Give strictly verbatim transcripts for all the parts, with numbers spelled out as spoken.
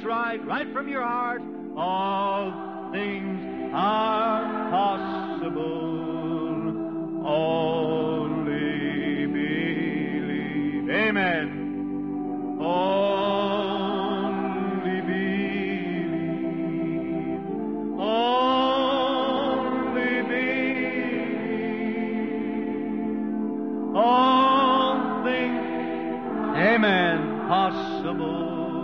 right, right from your heart. All things are possible. Only believe. Amen. Only believe. Only believe. All things, amen, possible.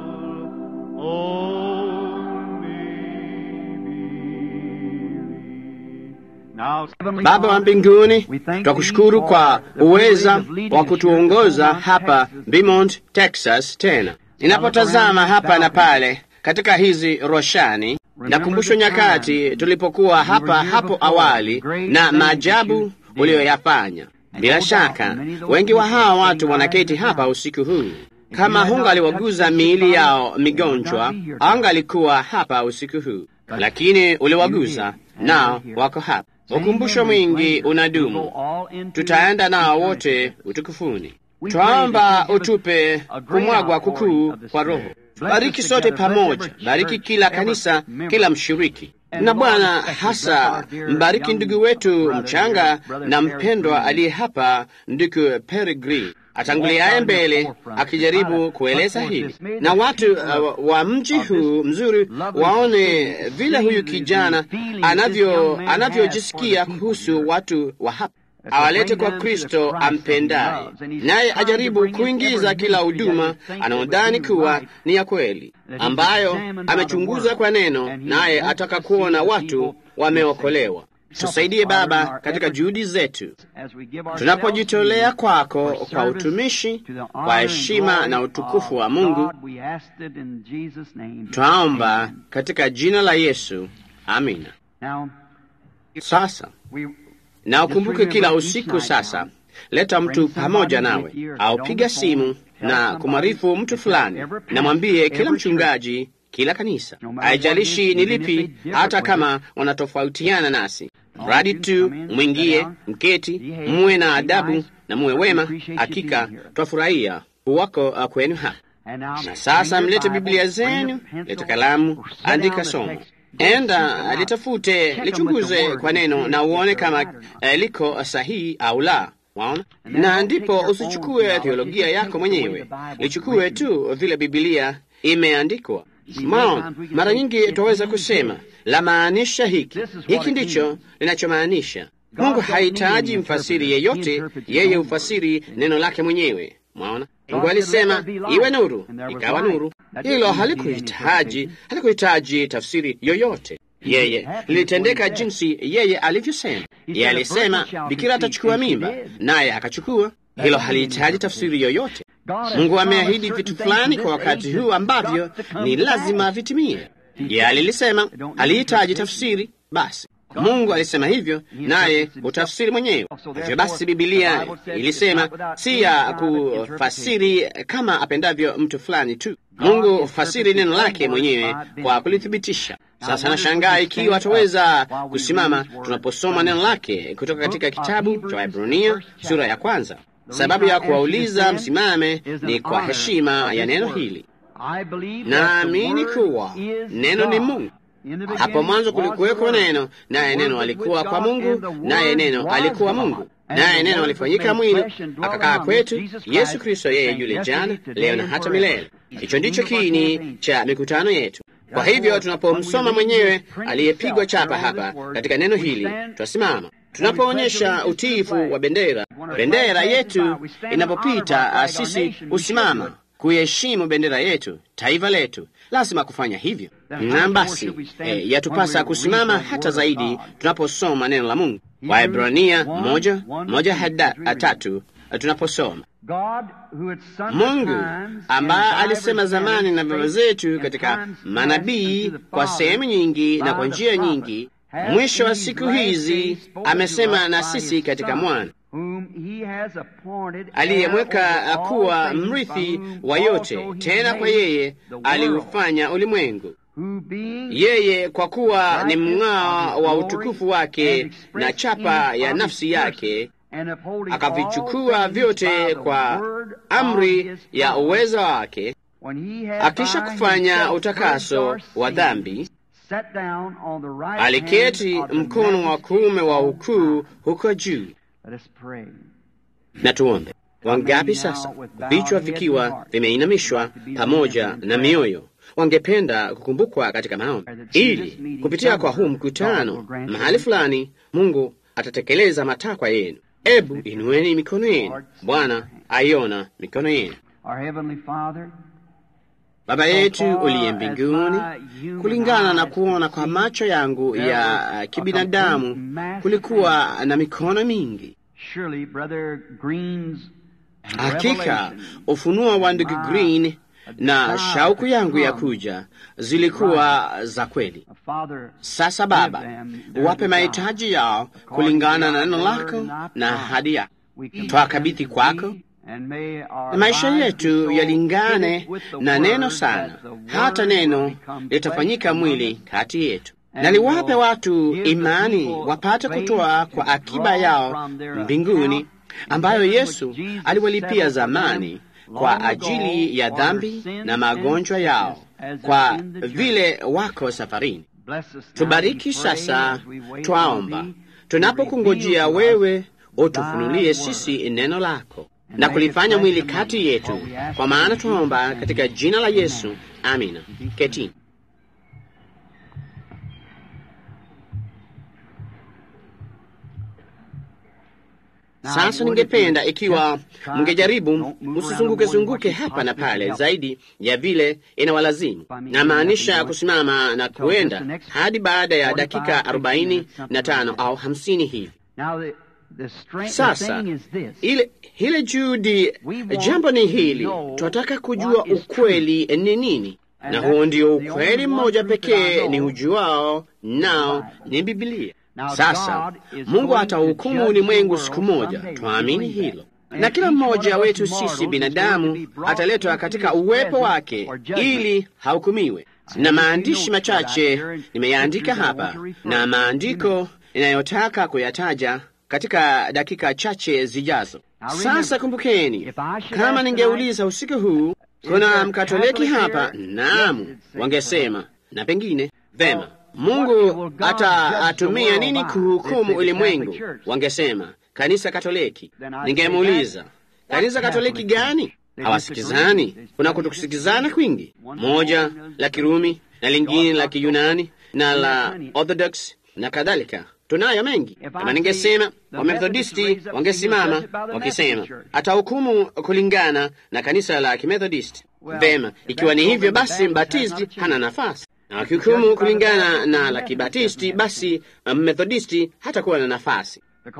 Baba wa mbinguni, twakushukuru kwa uweza wa kutuongoza hapa Beaumont, Texas. Tena ninapotazama hapa na pale katika hizi roshani, nakumbushwa nyakati tulipokuwa hapa hapo awali na maajabu uliyoyafanya. Bila shaka wengi wa hawa watu wanaketi hapa usiku huu. Kama hungaliwaguza miili yao migonjwa, angalikuwa hapa usiku huu, lakini uliwaguza, nao wako hapa. Ukumbusho mwingi unadumu. Tutaenda nao wote utukufuni. Twaomba utupe kumwagwa kukuu kwa Roho. Bariki sote pamoja, bariki kila kanisa, kila mshiriki. Na Bwana, hasa mbariki ndugu wetu mchanga na mpendwa aliye hapa, ndugu Peregrine, atanguliaye mbele akijaribu kueleza hili, na watu uh, wa mji huu mzuri waone vile huyu kijana anavyo anavyojisikia kuhusu watu wa hapa. Awalete kwa Kristo ampendaye, naye ajaribu kuingiza kila huduma anaodhani kuwa ni ya kweli, ambayo amechunguza kwa neno, naye ataka kuona watu wameokolewa. Tusaidie Baba katika juhudi zetu, tunapojitolea kwako kwa utumishi, kwa heshima na utukufu wa Mungu. Twaomba katika jina la Yesu, amina. Sasa na ukumbuke kila usiku sasa, leta mtu pamoja nawe, au piga simu na kumarifu mtu fulani, na mwambie kila mchungaji, kila kanisa, haijalishi ni lipi, hata kama wanatofautiana nasi, mradi tu mwingie, mketi, muwe na adabu na muwe wema. Hakika twafurahia kuwako kwenu hapa. Na sasa mlete Biblia zenu, leta kalamu, andika somo. Enda litafute, lichunguze kwa neno na uone kama eh, liko sahihi au la. Waona? Na ndipo usichukue teolojia yako mwenyewe, lichukue tu vile Biblia imeandikwa. Maana mara nyingi twaweza kusema la maanisha hiki, hiki ndicho linachomaanisha. Mungu hahitaji mfasiri yeyote, yeye ufasiri neno lake mwenyewe. Mwaona? Mungu alisema iwe nuru, ikawa nuru. Hilo halikuhitaji halikuhitaji tafsiri yoyote. Yeye lilitendeka jinsi yeye alivyosema. Yeye alisema bikira atachukua mimba, naye akachukua. Hilo halihitaji tafsiri yoyote. Mungu ameahidi vitu fulani kwa wakati huu ambavyo ni lazima vitimie. Yeye alilisema, halihitaji tafsiri. Basi Mungu alisema hivyo, naye utafsiri mwenyewe. Hivyo basi Biblia ilisema si ya kufasiri kama apendavyo mtu fulani tu. Mungu hufasiri neno lake mwenyewe kwa kulithibitisha. Sasa nashangaa ikiwa tuweza kusimama tunaposoma neno lake kutoka katika kitabu cha Waebrania sura ya kwanza. Sababu ya kuwauliza msimame ni kwa heshima ya neno hili. Naamini kuwa neno ni Mungu. Hapo mwanzo kulikuweko neno, naye neno alikuwa kwa Mungu, naye neno alikuwa Mungu, naye neno alifanyika mwili akakaa kwetu. Yesu Kristo, yeye yule jana, leo na hata milele. Hicho ndicho kiini cha mikutano yetu. Kwa hivyo tunapomsoma mwenyewe aliyepigwa chapa hapa katika neno hili, twasimama. Tunapoonyesha utiifu wa bendera, bendera yetu inapopita, sisi husimama kuheshimu bendera yetu, taifa letu. Lazima kufanya hivyo. Na basi e, yatupasa kusimama hata zaidi tunaposoma neno la Mungu. Waebrania moja moja hadi tatu. Tunaposoma Mungu ambaye alisema zamani na baba zetu katika manabii kwa sehemu nyingi na kwa njia nyingi, mwisho wa siku hizi amesema na sisi katika mwana aliyemweka kuwa mrithi wa yote, tena kwa yeye aliufanya ulimwengu. Yeye kwa kuwa ni mng'ao wa utukufu wake na chapa ya nafsi yake, akavichukua vyote kwa amri ya uweza wake, Akisha kufanya utakaso wa dhambi, aliketi mkono wa kuume wa ukuu huko juu. Na tuombe. Wangapi sasa, vichwa vikiwa vimeinamishwa pamoja na mioyo, wangependa kukumbukwa katika maombi, ili kupitia kwa huu mkutano mahali fulani Mungu atatekeleza matakwa yenu. Ebu inueni mikono yenu. Bwana aiona mikono yenu. Baba yetu uliye mbinguni, kulingana na kuona kwa macho yangu ya kibinadamu, kulikuwa na mikono mingi. Hakika ufunuo wa ndugu Green na shauku yangu ya kuja zilikuwa za kweli. Sasa Baba, wape mahitaji yao kulingana na neno lako na ahadi yako. Twakabidhi kwako, na maisha yetu yalingane na neno sana, hata neno litafanyika mwili kati yetu. Na liwape watu imani wapate kutoa kwa akiba yao mbinguni, ambayo Yesu aliwalipia zamani kwa ajili ya dhambi na magonjwa yao, kwa vile wako safarini. Tubariki sasa, twaomba, tunapokungojea wewe utufunulie sisi neno lako na kulifanya mwili kati yetu, kwa maana twaomba katika jina la Yesu. Amina. Ketini. Sasa ningependa ikiwa mngejaribu msizunguke zunguke hapa na pale zaidi ya vile inawalazimu, na maanisha kusimama na kuenda hadi baada ya dakika arobaini na tano au hamsini hivi. Sasa ile hile juhudi, jambo ni hili, tunataka kujua ukweli ni nini, na huo ndio ukweli mmoja pekee ni ujuao, nao ni Biblia. Sasa Mungu atahukumu ulimwengu siku moja, twaamini hilo, na kila mmoja wetu sisi binadamu ataletwa katika uwepo wake ili hahukumiwe. Na maandishi machache nimeyaandika hapa, na maandiko inayotaka kuyataja katika dakika chache zijazo. Sasa kumbukeni, kama ningeuliza usiku huu, kuna Mkatoliki hapa, naam, wangesema na pengine vema, Mungu ataatumia nini kuhukumu ulimwengu? Wangesema kanisa Katoliki. Ningemuuliza, kanisa Katoliki gani? Hawasikizani. Kuna kutokusikizana kwingi, moja la Kirumi na lingine la Kiyunani na la Orthodox na kadhalika. Tunayo mengi. Kama ningesema Wamethodisti, wangesimama wakisema atahukumu kulingana na kanisa la Kimethodisti. Vema, ikiwa ni hivyo, basi Mbatisti hana nafasi, na wakihukumu kulingana na la Kibatisti, basi Methodisti hatakuwa na nafasi.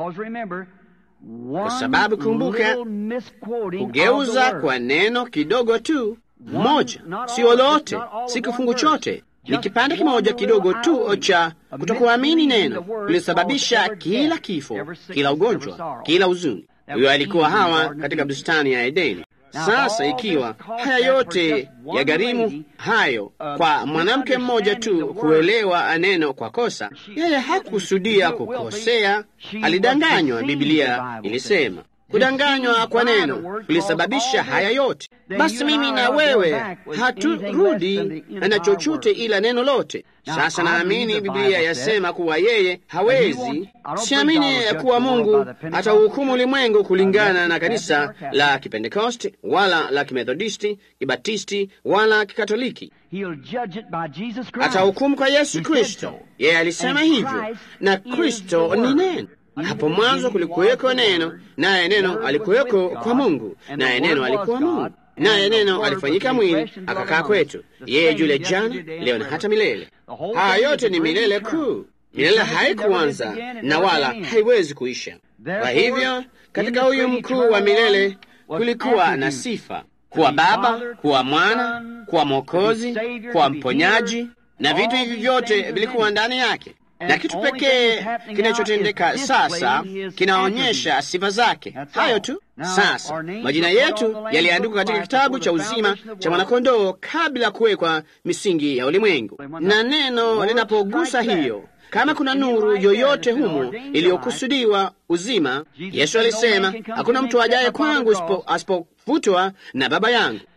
Kwa sababu kumbuka, kugeuza kwa neno kidogo tu moja, sio lote, si kifungu chote, ni kipande kimoja kidogo tu cha kutokuamini neno kulisababisha kila kifo, kila ugonjwa, kila huzuni. Huyo alikuwa Hawa katika bustani ya Edeni. Sasa ikiwa haya yote ya gharimu hayo kwa mwanamke mmoja tu kuelewa neno kwa kosa, yeye hakusudia kukosea, alidanganywa. Biblia ilisema kudanganywa kwa neno kulisababisha haya yote. Basi mimi na wewe haturudi na chochote ila neno lote. Sasa naamini Biblia yasema kuwa yeye hawezi. Siamini kuwa Mungu atahukumu ulimwengu kulingana na kanisa la Kipentekoste wala la Kimethodisti, Kibatisti wala Kikatoliki. Atahukumu kwa Yesu Kristo. Yeye alisema hivyo, na Kristo ni neno. Hapo mwanzo kulikuweko neno, naye neno alikuweko kwa Mungu, naye neno alikuwa Mungu, naye neno alifanyika mwili akakaa kwetu. Yeye yule jana, leo na hata milele. Haya yote ni milele kuu. Milele haikuanza na wala haiwezi kuisha. Kwa hivyo katika huyu mkuu wa milele kulikuwa na sifa: kuwa Baba, kuwa Mwana, kuwa Mwokozi, kuwa Mponyaji, na vitu hivi vyote vilikuwa ndani yake. Na kitu pekee kinachotendeka sasa kinaonyesha sifa zake. Hayo tu. Sasa majina yetu yaliandikwa katika kitabu cha uzima cha mwanakondoo kabla kuwekwa misingi ya ulimwengu. Na neno linapogusa hiyo, kama kuna nuru yoyote humo iliyokusudiwa uzima, Yesu alisema, hakuna mtu ajaye kwangu asipovutwa na Baba yangu.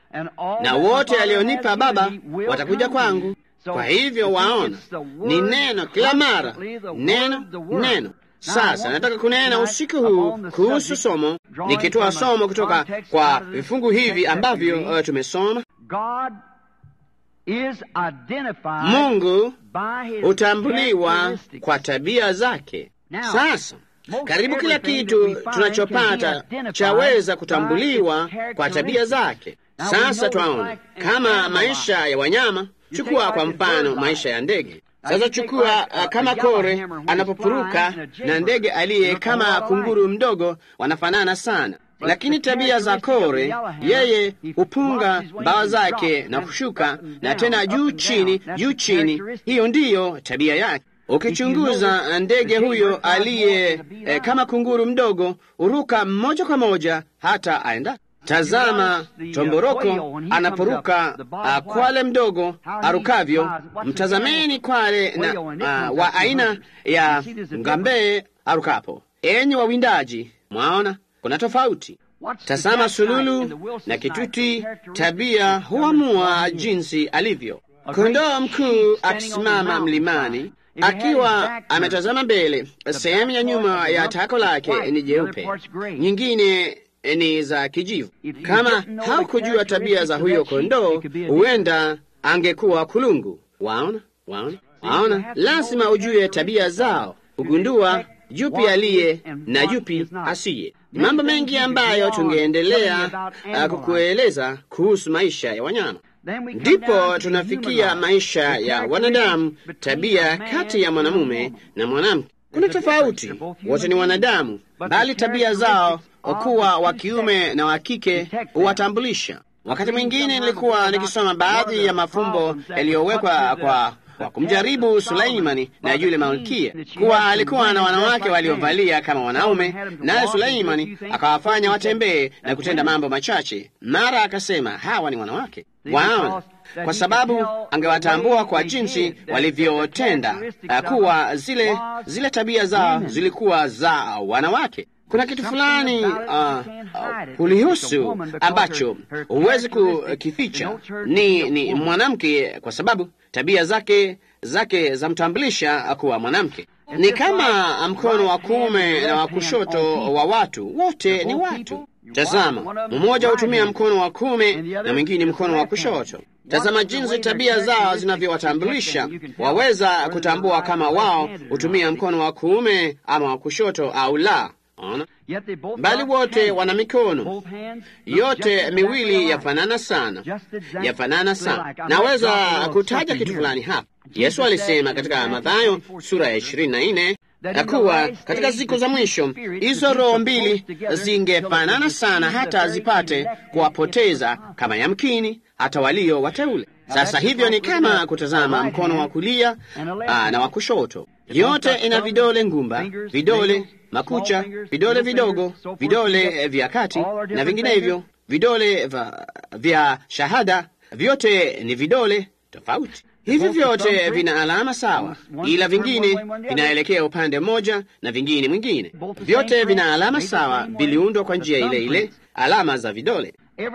na wote alionipa Baba watakuja kwangu. Kwa hivyo waona, ni neno kila mara, neno neno. Sasa nataka kunena usiku huu kuhusu somo, nikitoa somo kutoka kwa vifungu hivi ambavyo uh, tumesoma. Mungu hutambuliwa kwa tabia zake. Sasa karibu kila kitu tunachopata chaweza kutambuliwa kwa tabia zake. Sasa twaona kama maisha ya wanyama. Chukua kwa mfano maisha ya ndege. Sasa chukua uh, kama kore anapopuruka na ndege aliye kama kunguru mdogo wanafanana sana, lakini tabia za kore, yeye hupunga mbawa zake na kushuka na tena juu chini, juu chini. Hiyo ndiyo tabia yake. Ukichunguza ndege huyo aliye eh, kama kunguru mdogo huruka moja kwa moja hata aenda. Tazama tomboroko anaporuka, uh, kwale mdogo arukavyo. Mtazameni kwale na, uh, wa aina ya ngambee arukapo. Enyi wawindaji, mwaona kuna tofauti. Tazama sululu na kituti, tabia huamua jinsi alivyo. Kondoo mkuu akisimama mlimani akiwa ametazama mbele, sehemu ya nyuma ya tako lake ni jeupe, nyingine ni za kijivu. Kama haukujua tabia za huyo kondoo, huenda angekuwa kulungu. Waona, waona, waona. Lazima ujue tabia zao, ugundua jupi aliye na jupi asiye. Mambo mengi ambayo tungeendelea uh, kukueleza kuhusu maisha ya wanyama. Ndipo tunafikia maisha ya wanadamu, tabia kati ya mwanamume na mwanamke. Kuna tofauti, wote ni wanadamu, bali tabia zao kuwa wa kiume na wa kike huwatambulisha. Wakati mwingine nilikuwa nikisoma baadhi ya mafumbo yaliyowekwa kwa kwa kumjaribu Suleimani na yule malkia, kuwa alikuwa na wanawake waliovalia kama wanaume, naye Suleimani akawafanya watembee na kutenda mambo machache. Mara akasema hawa ni wanawake. Waona, kwa sababu angewatambua kwa jinsi walivyotenda, kuwa zile zile tabia zao zilikuwa za wanawake. Kuna kitu fulani uh, uh, kulihusu ambacho huwezi kukificha. Ni, ni mwanamke, kwa sababu tabia zake zake zamtambulisha kuwa mwanamke. Ni kama mkono wa kuume na wa kushoto wa watu, wote ni watu. Tazama, mmoja hutumia mkono wa kuume na mwingine mkono wa kushoto. Tazama jinsi tabia zao zinavyowatambulisha. Waweza kutambua kama wao hutumia mkono wa kuume ama wa kushoto au la. Ona, bali wote wana mikono yote miwili yafanana sana, yafanana sana. Naweza kutaja kitu fulani hapa. Yesu alisema katika Mathayo sura ya ishirini na nne ya kuwa katika siku za mwisho hizo roho mbili zingefanana sana hata zipate kuwapoteza kama yamkini hata walio wateule. Sasa hivyo ni kama kutazama mkono wa kulia aa, na wa kushoto. Yote ina vidole ngumba, vidole makucha, vidole vidogo, vidole vya kati na vinginevyo, vidole vya, vya shahada. Vyote ni vidole tofauti. Hivi vyote vina alama sawa, ila vingine vinaelekea upande mmoja na vingine mwingine. Vyote vina alama sawa, viliundwa kwa njia ile ile, alama za vidole.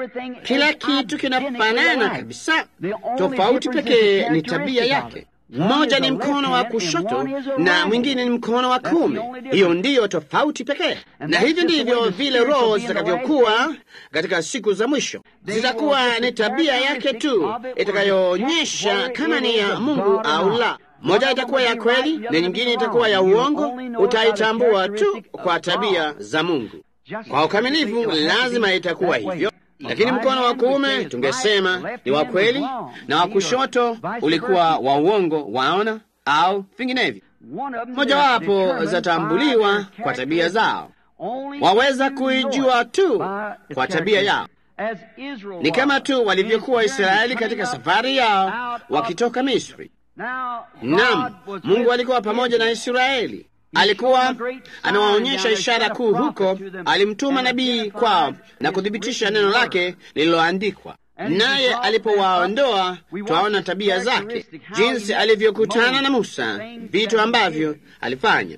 Kila kitu kinafanana kabisa, tofauti pekee ni tabia yake. Mmoja ni mkono wa kushoto na mwingine ni mkono wa kuume. Hiyo ndiyo tofauti pekee. Na hivyo ndivyo vile roho zitakavyokuwa katika siku za mwisho. Zitakuwa ni tabia yake tu itakayoonyesha kama ni ya Mungu au la. Moja itakuwa ya kweli na nyingine itakuwa ya uongo. Utaitambua tu kwa tabia za Mungu. Kwa ukamilifu lazima itakuwa hivyo. Lakini mkono wa kuume tungesema ni wa kweli na wa kushoto ulikuwa wa uongo, waona, au vinginevyo. Mojawapo zatambuliwa kwa tabia zao. Waweza kuijua tu kwa tabia yao. Ni kama tu walivyokuwa Israeli katika safari yao wakitoka Misri. Naam, Mungu alikuwa pamoja na Israeli. Alikuwa amewaonyesha ishara kuu huko. Alimtuma nabii kwao na kuthibitisha neno lake lililoandikwa. Naye alipowaondoa, twaona tabia zake, jinsi alivyokutana na Musa, vitu ambavyo alifanya.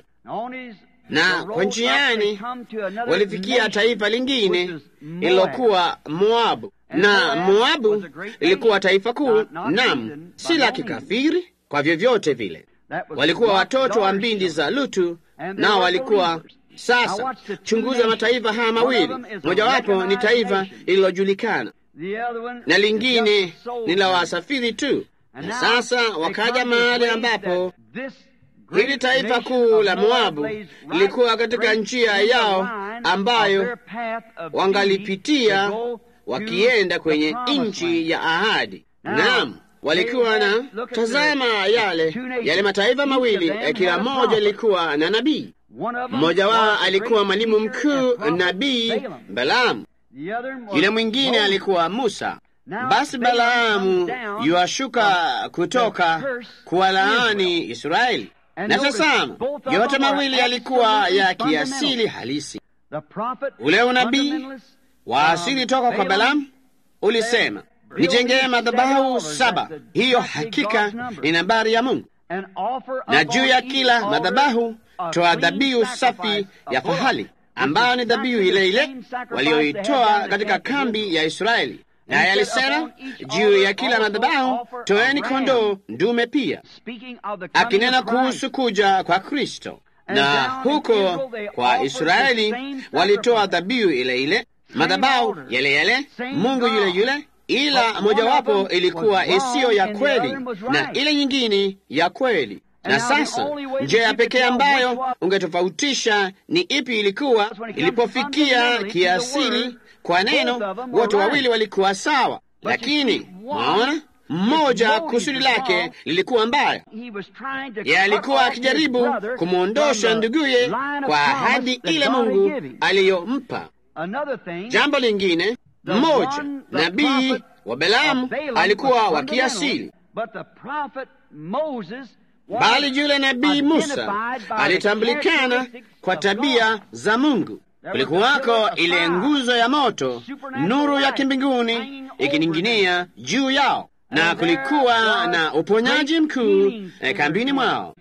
Na kwa njiani walifikia taifa lingine lililokuwa Moabu. na Moabu ilikuwa taifa kuu, nam si la kikafiri kwa vyovyote vile. Walikuwa watoto wa mbindi za Lutu, nao walikuwa sasa. Chunguza mataifa haya mawili, mojawapo ni taifa lililojulikana na lingine ni la wasafiri tu. Na sasa wakaja mahali ambapo hili taifa kuu la Moabu lilikuwa katika njia yao ambayo wangalipitia wakienda kwenye nchi ya ahadi. Naam, walikuwa na tazama yale yale mataifa mawili, kila moja lilikuwa na nabii. Mmoja wao alikuwa mwalimu mkuu, nabii Balaamu, yule mwingine alikuwa Musa. Basi Balaamu yuashuka kutoka kuwalaani Israeli. Na tazama, yote mawili yalikuwa ya kiasili halisi. Ule unabii wa asili toka kwa Balaamu ulisema, nijengee madhabahu saba. Hiyo hakika ni nambari ya Mungu, na juu ya kila madhabahu toa dhabihu safi ya fahali, ambayo ni dhabihu ile ile walioitoa katika kambi ya Israeli. Naye alisema, juu ya kila madhabahu toeni kondoo ndume pia, akinena kuhusu kuja kwa Kristo. Na huko kwa Israeli walitoa dhabihu ile ile, madhabahu yale yale, Mungu yule yule, ila mojawapo ilikuwa isiyo ya kweli na ile nyingine ya kweli. Na sasa njia ya pekee ambayo ungetofautisha ni ipi ilikuwa ilipofikia kiasili kwa neno, wote wawili walikuwa sawa, lakini mwaona, mmoja kusudi lake lilikuwa mbaya. Yeye alikuwa akijaribu kumwondosha nduguye kwa ahadi ile Mungu aliyompa. Jambo lingine, mmoja nabii wa Balaamu alikuwa wa kiasili, bali yule nabii Musa alitambulikana kwa tabia za Mungu. Kulikuwako ile nguzo ya moto, nuru ya kimbinguni ikining'inia juu yao, na kulikuwa na uponyaji mkuu kambini mwao.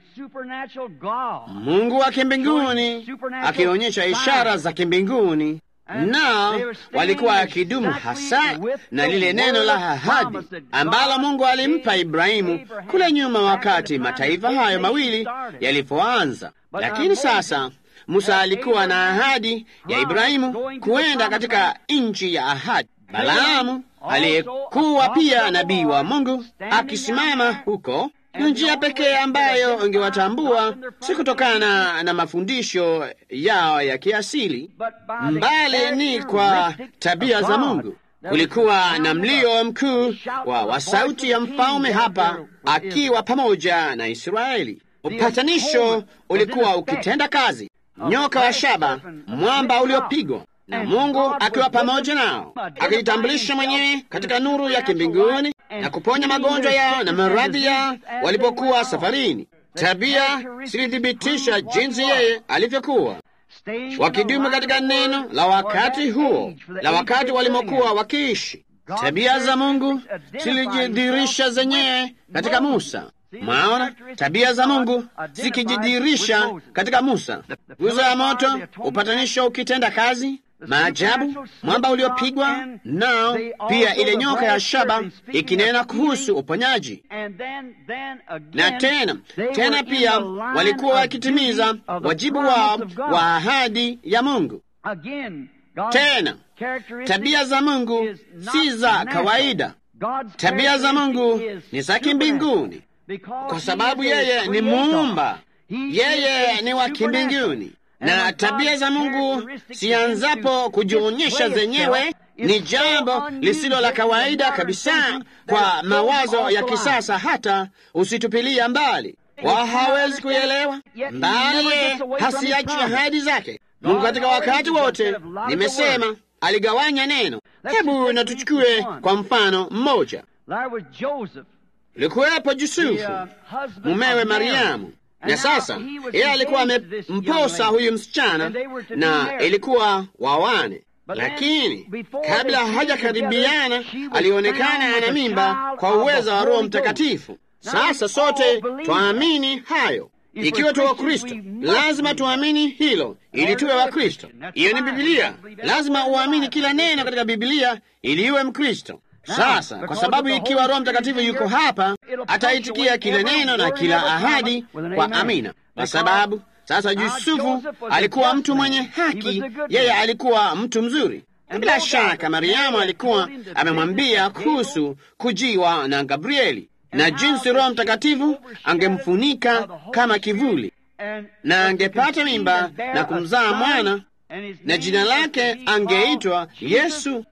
Mungu wa kimbinguni akionyesha ishara za kimbinguni, nao walikuwa akidumu hasa na lile neno la ahadi ambalo Mungu alimpa Ibrahimu kule nyuma, wakati mataifa hayo mawili yalipoanza. Lakini sasa Musa alikuwa na ahadi ya Ibrahimu kuenda katika nchi ya ahadi. Balaamu aliyekuwa pia nabii wa Mungu akisimama huko, ni njia pekee ambayo ungewatambua, si kutokana na mafundisho yao ya kiasili, mbali ni kwa tabia za Mungu. Kulikuwa na mlio mkuu wa, wa sauti ya mfalme hapa akiwa pamoja na Israeli. Upatanisho ulikuwa ukitenda kazi, nyoka wa shaba, mwamba uliopigwa, na Mungu akiwa pamoja nao, akijitambulisha mwenyewe katika nuru ya kimbinguni na kuponya magonjwa yao na maradhi yao walipokuwa safarini. Tabia zilithibitisha jinsi yeye alivyokuwa, wakidumu katika neno la wakati huo, la wakati walimokuwa wakiishi. Tabia za Mungu zilijidhihirisha zenyewe katika Musa. Maona, tabia za Mungu zikijidhihirisha katika Musa: nguzo ya moto, upatanisho ukitenda kazi, maajabu, mwamba uliopigwa, nao pia ile nyoka ya shaba ikinena kuhusu uponyaji. Na tena tena pia walikuwa wakitimiza wajibu wao wa ahadi ya Mungu. Tena tabia za Mungu si za kawaida. Tabia za Mungu ni za kimbinguni, kwa sababu yeye ni muumba, yeye ni wa kimbinguni. Na tabia za Mungu sianzapo kujionyesha zenyewe, ni jambo lisilo la kawaida kabisa kwa mawazo ya kisasa, hata usitupilia mbali. Wao hawezi kuelewa, bali hasiachi ahadi zake. Mungu katika wakati wote, nimesema, aligawanya neno. Hebu na tuchukue kwa mfano mmoja. Likuwepo Yusufu, mumewe Mariamu, na sasa yeye alikuwa amemposa huyu msichana na ilikuwa wawane, lakini kabla hajakaribiana alionekana ana mimba kwa uwezo wa Roho Mtakatifu. Sasa sote twaamini hayo. Ikiwa tu wa Kristo, lazima tuamini hilo ili tuwe wa Kristo. Hiyo ni Biblia. Lazima uamini kila neno katika Biblia ili iwe Mkristo. Sasa kwa sababu ikiwa Roho Mtakatifu yuko hapa, ataitikia kila neno na kila ahadi kwa amina. Kwa sababu sasa Yusufu alikuwa mtu mwenye haki, yeye alikuwa mtu mzuri. Bila shaka Mariamu alikuwa amemwambia kuhusu kujiwa na Gabrieli na jinsi Roho Mtakatifu angemfunika kama kivuli, na angepata mimba na kumzaa mwana, na jina lake angeitwa Yesu.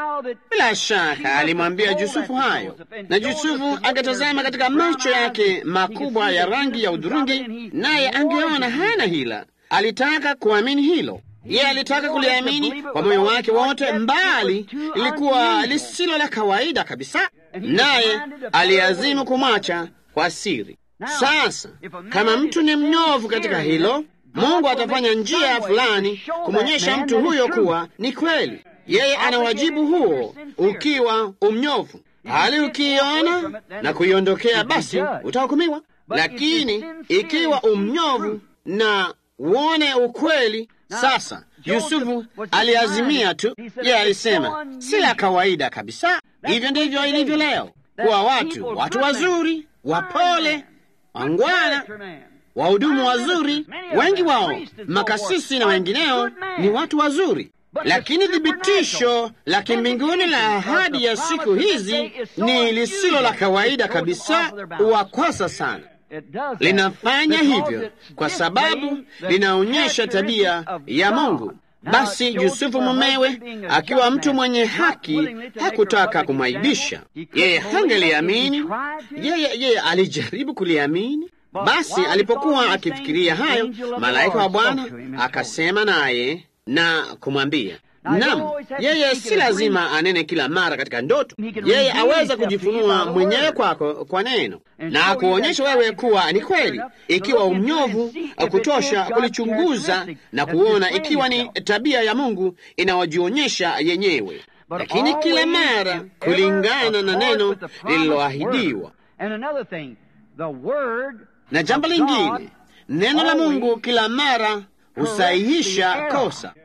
Bila shaka alimwambia Yusufu hayo, na Yusufu angetazama katika macho yake makubwa ya rangi ya udhurungi, naye angeona hana hila. Alitaka kuamini hilo. Yeye alitaka kuliamini kwa moyo wake wote, mbali ilikuwa lisilo la kawaida kabisa, naye aliazimu kumwacha kwa siri. Sasa kama mtu ni mnyofu katika hilo, Mungu atafanya njia fulani kumwonyesha mtu huyo kuwa ni kweli. Yeye ana wajibu huo ukiwa umnyofu. Hali ukiona na kuiondokea, basi utahukumiwa. Lakini ikiwa umnyofu na uone ukweli. Sasa Yusufu aliazimia tu. Yeye alisema si la kawaida kabisa. Hivyo ndivyo ilivyo leo, kuwa watu watu wazuri, wapole, wangwana, wahudumu wazuri. Wengi wao makasisi na wengineo ni watu wazuri, lakini thibitisho la kimbinguni la ahadi ya siku hizi ni lisilo la kawaida kabisa, uwakwasa sana. Linafanya hivyo kwa sababu linaonyesha tabia ya Mungu. Basi Yusufu mumewe, akiwa mtu mwenye haki, hakutaka kumwaibisha. Yeye hangeliamini. Yeye yeye alijaribu kuliamini. Basi alipokuwa akifikiria hayo, malaika wa Bwana akasema naye na kumwambia, Naam, yeye si lazima anene kila mara katika ndoto. Yeye aweza kujifunua mwenyewe kwako kwa neno na kuonyesha wewe kuwa ni kweli, ikiwa umnyovu kutosha kulichunguza na kuona ikiwa ni tabia ya Mungu inayojionyesha yenyewe, lakini kila mara kulingana na neno lililoahidiwa. Na jambo lingine, neno la Mungu kila mara husahihisha kosa.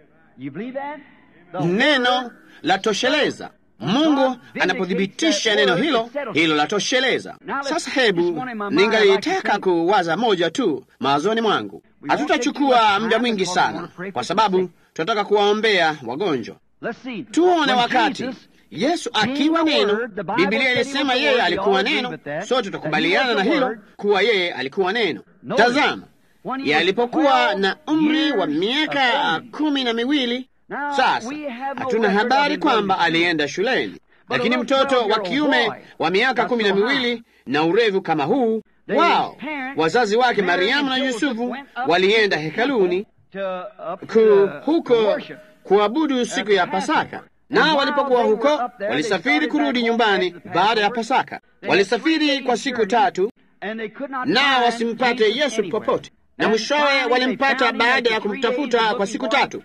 Neno la tosheleza. Mungu anapothibitisha neno hilo, hilo la tosheleza. Sasa hebu ningalitaka kuwaza moja tu mawazoni mwangu. Hatutachukua muda mwingi sana, kwa sababu tunataka kuwaombea wagonjwa. Tuone wakati Yesu akiwa neno. Biblia ilisema yeye alikuwa neno. Sote tutakubaliana na hilo kuwa yeye alikuwa neno. Tazama, yeye alipokuwa na umri wa miaka kumi na miwili. Sasa hatuna habari kwamba alienda shuleni, lakini mtoto wa kiume wa miaka kumi na miwili na urevu kama huu, wao wazazi wake Mariamu na Yusufu walienda hekaluni ku, huko kuabudu siku ya Pasaka. Na walipokuwa huko, walisafiri kurudi nyumbani baada ya Pasaka. Walisafiri kwa siku tatu na wasimpate Yesu popote, na mwishowe walimpata baada ya kumtafuta kwa siku tatu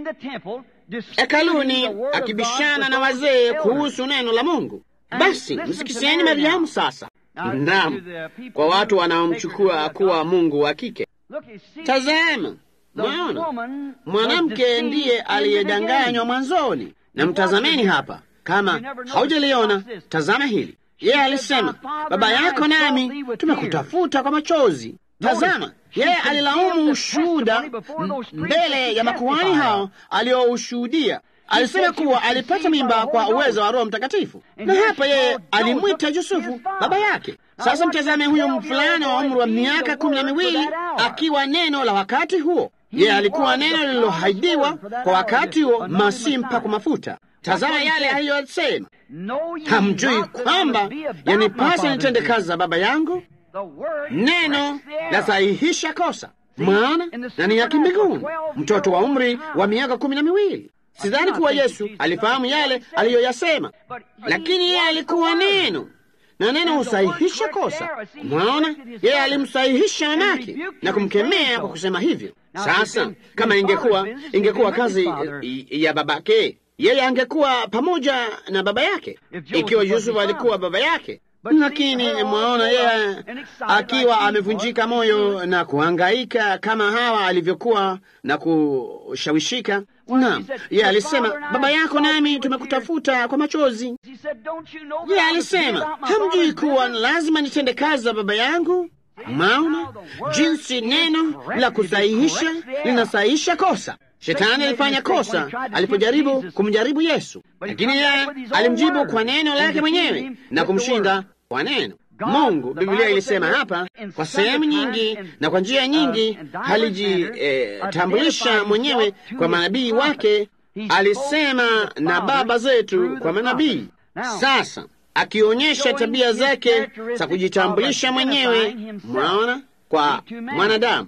hekaluni, akibishana na wazee kuhusu neno la Mungu. Basi msikisieni Mariamu sasa. Naam, kwa watu wanaomchukua kuwa Mungu wa kike. Tazama, mwaona, mwanamke ndiye aliyedanganywa mwanzoni. Na mtazameni hapa, kama haujaliona, tazama hili. Yeye alisema, baba yako nami tumekutafuta kwa machozi. Tazama, yeye alilaumu ushuhuda mbele ya makuhani hao alioushuhudia. Alisema kuwa alipata mimba kwa uwezo wa Roho Mtakatifu, na hapa yeye alimwita Yusufu baba yake. Sasa mtazame huyo mfulana wa umri wa miaka kumi na miwili akiwa neno la wakati huo. Yeye alikuwa neno lililohaidiwa kwa wakati huo, Masihi mpakwa mafuta. Tazama yale aliyosema, hamjui kwamba yanipasa nitende kazi za baba yangu? Neno lasahihisha kosa, maana na ni ya kimbinguni. Mtoto wa umri wa miaka kumi na miwili. Sidhani kuwa Yesu alifahamu yale aliyoyasema, lakini yeye alikuwa neno, na neno husahihisha kosa. Mwaona, yeye alimsahihisha mamake na kumkemea kwa kusema hivyo. Sasa kama ingekuwa ingekuwa kazi ya babake, yeye angekuwa pamoja na baba yake. Ikiwa Yusufu alikuwa baba yake, lakini mwaona yeye akiwa amevunjika moyo na kuhangaika kama Hawa alivyokuwa na kushawishika. Naam, yeye alisema, baba yako nami tumekutafuta kwa machozi. Yeye alisema, hamjui kuwa lazima nitende kazi za baba yangu? Maana jinsi neno la kusahihisha linasahihisha kosa. Shetani alifanya kosa alipojaribu kumjaribu Yesu, lakini yeye alimjibu kwa neno lake mwenyewe na kumshinda kwa neno. Mungu, Biblia ilisema hapa, kwa sehemu nyingi na kwa njia nyingi alijitambulisha eh, mwenyewe kwa manabii wake. Alisema na baba zetu kwa manabii. Sasa akionyesha tabia zake za kujitambulisha mwenyewe, mwaona, kwa mwanadamu.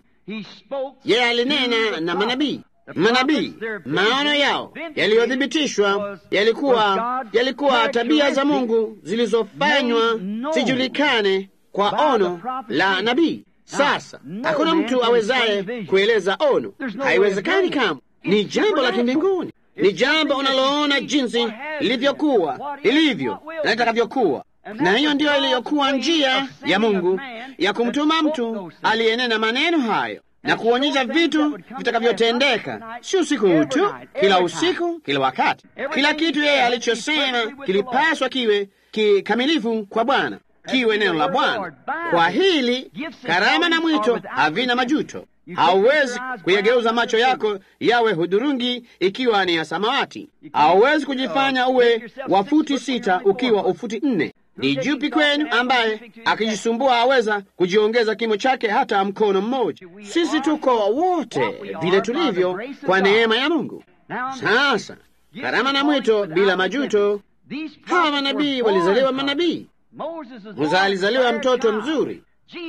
Yeye alinena na manabii. Manabii, maono yao yaliyothibitishwa yalikuwa yalikuwa tabia za Mungu zilizofanywa zijulikane kwa ono la nabii. Sasa hakuna mtu awezaye kueleza ono, haiwezekani kamwe. Ni jambo la kimbinguni, ni jambo unaloona jinsi lilivyokuwa, ilivyo na litakavyokuwa. Na hiyo ndiyo iliyokuwa njia ya Mungu ya kumtuma mtu aliyenena maneno hayo na kuonyesha vitu vitakavyotendeka, si usiku tu, kila usiku, kila wakati. Kila kitu yeye alichosema kilipaswa kiwe kikamilifu kwa Bwana, kiwe neno la Bwana. Kwa hili karama na mwito havina majuto. Hauwezi kuyageuza macho yako yawe hudhurungi ikiwa ni ya samawati. Hauwezi kujifanya uwe wa futi sita ukiwa ufuti nne. Ni jupi kwenu ambaye akijisumbua aweza kujiongeza kimo chake hata mkono mmoja? Sisi tuko wote vile tulivyo kwa neema ya Mungu. Sasa karama na mwito bila majuto. Hawa manabii walizaliwa manabii. Musa alizaliwa mtoto mzuri.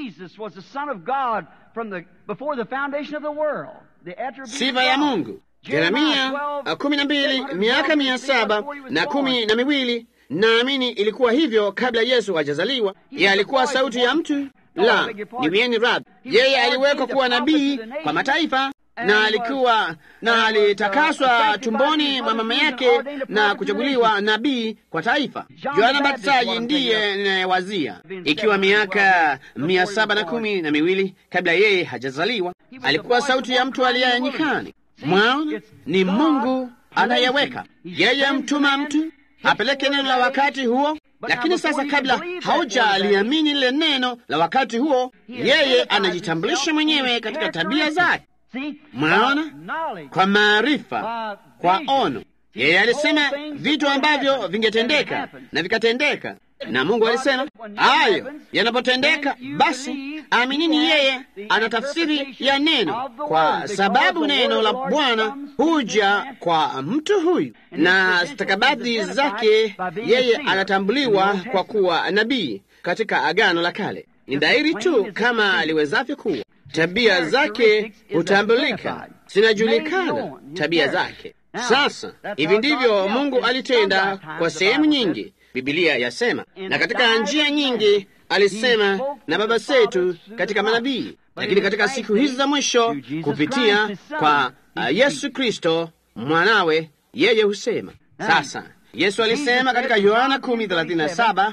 Sifa ya Mungu. Yeremia kumi na mbili miaka mia saba na kumi na miwili naamini ilikuwa hivyo kabla Yesu hajazaliwa. Yeye alikuwa sauti ya mtu la niwieni radhi. Yeye aliwekwa kuwa nabii kwa mataifa, na alikuwa na alitakaswa tumboni mwa mama yake na kuchaguliwa nabii kwa taifa. Yohana Mbatizaji ndiye ninayewazia, ikiwa miaka mia saba na kumi na miwili kabla yeye hajazaliwa. Alikuwa sauti ya mtu aliye nyikani. Mwaona, ni Mungu anayeweka. Yeye mtuma mtu apeleke neno la wakati huo, lakini sasa kabla hauja aliamini lile neno la wakati huo, yeye anajitambulisha mwenyewe katika tabia zake. Mwaona, kwa maarifa, kwa ono. Yeye alisema vitu ambavyo vingetendeka na vikatendeka, na Mungu alisema hayo yanapotendeka, basi aminini yeye ana tafsiri ya neno, kwa sababu neno la Bwana huja kwa mtu huyu, na stakabadhi zake yeye anatambuliwa kwa kuwa nabii katika Agano la Kale. Ni dhahiri tu kama aliwezavyo kuwa. Tabia zake hutambulika, zinajulikana tabia zake. Sasa hivi ndivyo Mungu alitenda kwa sehemu nyingi, Biblia yasema, na katika njia nyingi alisema na baba zetu katika manabii, lakini katika siku hizi za mwisho kupitia kwa uh, Yesu Kristo mwanawe, yeye husema. Sasa Yesu alisema katika Yohana kumi thelathini na saba,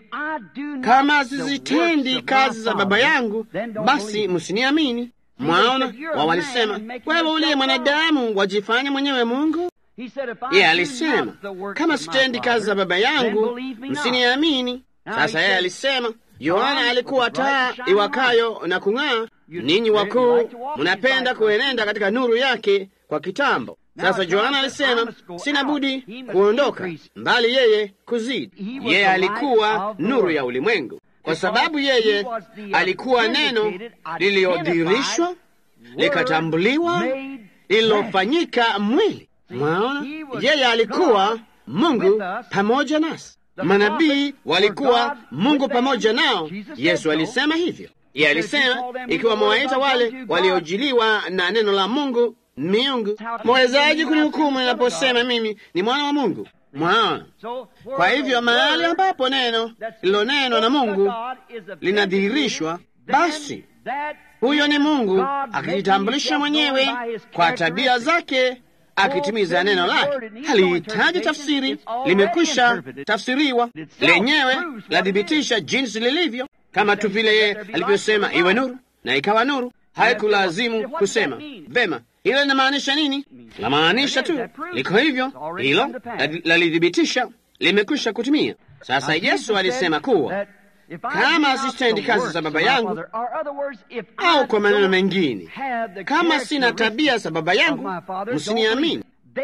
kama sizitendi kazi za baba yangu, basi msiniamini. Mwaona, wao walisema, wewe uliye mwanadamu wajifanya mwenyewe Mungu. Yeye alisema, kama sitendi kazi za baba yangu, msiniamini. Sasa yeye alisema, Yohana alikuwa taa iwakayo na kung'aa. Ninyi wakuu mnapenda kuenenda katika nuru yake kwa kitambo. Sasa Yohana alisema, sina budi kuondoka, mbali yeye kuzidi. Yeye alikuwa nuru ya ulimwengu, kwa sababu yeye alikuwa neno lililodhihirishwa, likatambuliwa, lililofanyika mwili. Mwaona, yeye alikuwa Mungu pamoja nasi. Manabii walikuwa Mungu pamoja nao. Yesu alisema hivyo. Yeye alisema, ikiwa mwaita wale waliojiliwa na neno la Mungu miungu, mwawezaji kunihukumu ninaposema mimi ni mwana wa Mungu? Mwaona. Kwa hivyo mahali ambapo neno lilonenwa na Mungu linadhihirishwa, basi huyo ni Mungu akijitambulisha mwenyewe kwa tabia zake akitimiza neno lake. Halihitaji tafsiri, limekwisha tafsiriwa, lenyewe lathibitisha jinsi lilivyo, kama tu vile yeye alivyosema iwe nuru na ikawa nuru. Haikulazimu kusema vema, hilo linamaanisha nini? Lamaanisha tu liko hivyo, hilo lalithibitisha, limekwisha kutimia. Sasa Yesu alisema kuwa kama sitendi kazi za Baba yangu, au kwa maneno mengine, kama sina tabia za Baba yangu, msiniamini.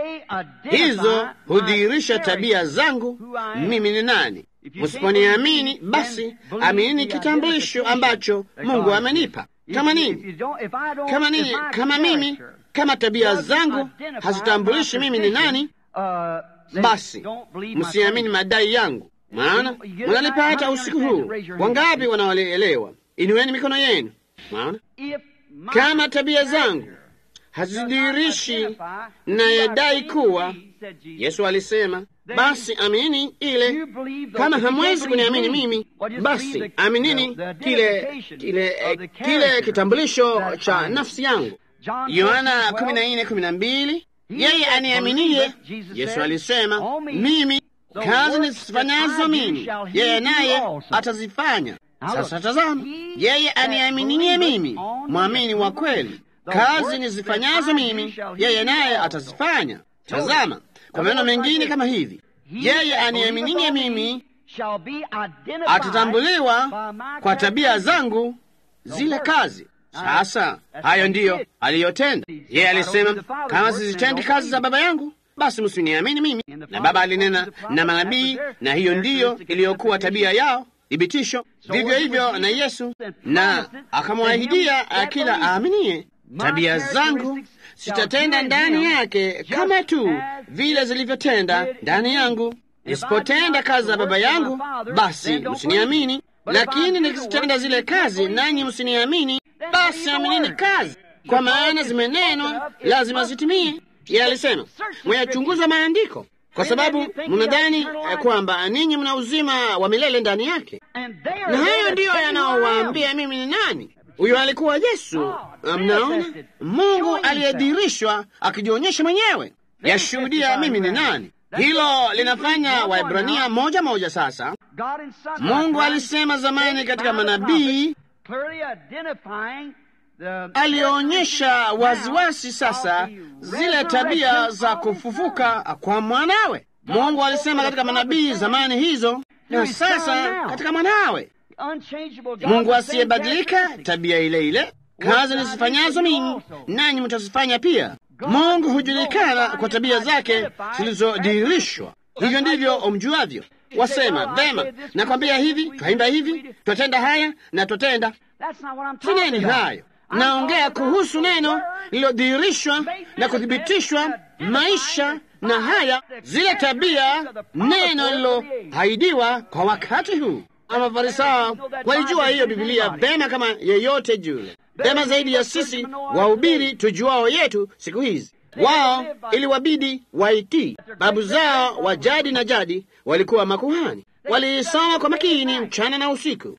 Hizo hudhihirisha tabia zangu mimi ni nani. Msiponiamini, basi aminini kitambulisho ambacho Mungu amenipa. Kama nini? Kama nini? Kama mimi, kama tabia zangu hazitambulishi mimi ni nani, basi msiamini madai yangu. Maana mnalipata usiku huu. Wangapi wanaoelewa? Inueni mikono yenu. Maana kama tabia zangu hazidhihirishi nayedai kuwa, Yesu alisema, basi aminini ile. Kama hamwezi kuniamini mimi, basi aminini kile kile kile kitambulisho cha nafsi yangu. Yohana kumi na nne kumi na mbili. Yeye aniaminie, Yesu alisema, mimi kazi nizifanyazo mimi yeye naye atazifanya. Sasa tazama, yeye aniaminie mimi, mwamini wa kweli, kazi nizifanyazo mimi yeye naye atazifanya. Tazama, kwa maneno mengine kama hivi, yeye aniaminie mimi atatambuliwa kwa tabia zangu zile kazi. Sasa hayo ndiyo aliyotenda yeye. Alisema, kama sizitendi kazi za Baba yangu, basi msiniamini mimi. Na Baba alinena na manabii, na hiyo ndiyo iliyokuwa tabia yao, thibitisho. Vivyo hivyo na Yesu, na akamwahidia kila aaminie, tabia zangu sitatenda ndani yake kama tu vile zilivyotenda ndani yangu. Nisipotenda kazi za Baba yangu, basi msiniamini. Lakini nikizitenda zile kazi, nanyi msiniamini, basi aminini kazi, kwa maana zimenenwa, lazima zitimie. Yeye alisema, mwayachunguza maandiko kwa sababu mnadhani kwamba ninyi mna uzima wa milele ndani yake, na hayo ndiyo yanaowaambia mimi ni nani. Huyo alikuwa Yesu. Mnaona, Mungu aliyedhihirishwa akijionyesha mwenyewe, yashuhudia mimi ni nani. Hilo linafanya Waebrania moja moja. Sasa Mungu alisema zamani katika manabii, alionyesha waziwazi sasa zile tabia za kufufuka kwa mwanawe. Mungu alisema katika manabii zamani hizo, na sasa katika mwanawe. Mungu asiyebadilika, tabia ile ile. Kazi nizifanyazo mimi, nanyi mtazifanya pia. Mungu hujulikana kwa tabia zake zilizodhihirishwa. Hivyo ndivyo umjuavyo. Wasema, vema, nakwambia hivi, twaimba hivi, twatenda haya na twatenda. Sineni hayo. Naongea kuhusu neno lililodhihirishwa na kuthibitishwa, maisha na haya, zile tabia, neno lililohaidiwa kwa wakati huu. Ama Farisayo walijua hiyo Biblia bema kama yeyote yule, bema zaidi ya sisi wahubiri tujuao yetu siku hizi. Wao iliwabidi waitii. Babu zao wa jadi na jadi walikuwa makuhani, waliisoma kwa makini mchana na usiku,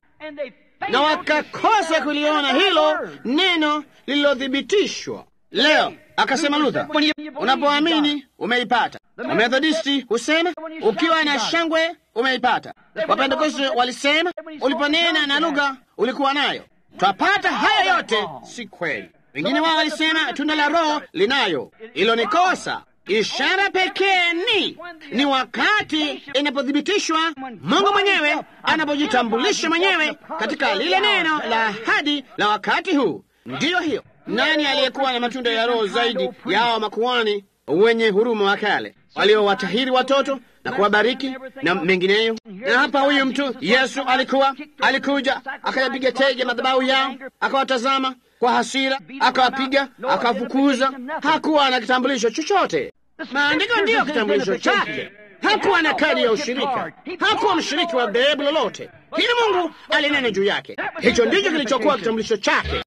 na wakakosa kuliona hilo neno lililothibitishwa. Leo akasema Luther, unapoamini umeipata. Wamethodisti husema ukiwa na shangwe umeipata. Wapentekoste walisema uliponena na lugha ulikuwa nayo. Twapata haya yote, si kweli. Wengine wao walisema tunda la Roho linayo. Hilo ni kosa. Ishara pekee ni ni wakati inapothibitishwa, Mungu mwenyewe anapojitambulisha mwenyewe katika lile neno la ahadi la wakati huu. Ndiyo hiyo. Nani aliyekuwa na matunda ya Roho zaidi ya hao makuhani wenye huruma wa kale, waliowatahiri watoto na kuwabariki na mengineyo? Na hapa huyu mtu Yesu alikuwa alikuja akayapiga tege madhabahu yao, akawatazama kwa hasira, akawapiga, akawafukuza. Hakuwa na kitambulisho chochote. Maandiko ndiyo kitambulisho chake. Hakuwa na kadi ya ushirika, hakuwa mshiriki wa dhehebu lolote. Hili Mungu alinena juu yake. Hicho ndicho kilichokuwa kitambulisho chake.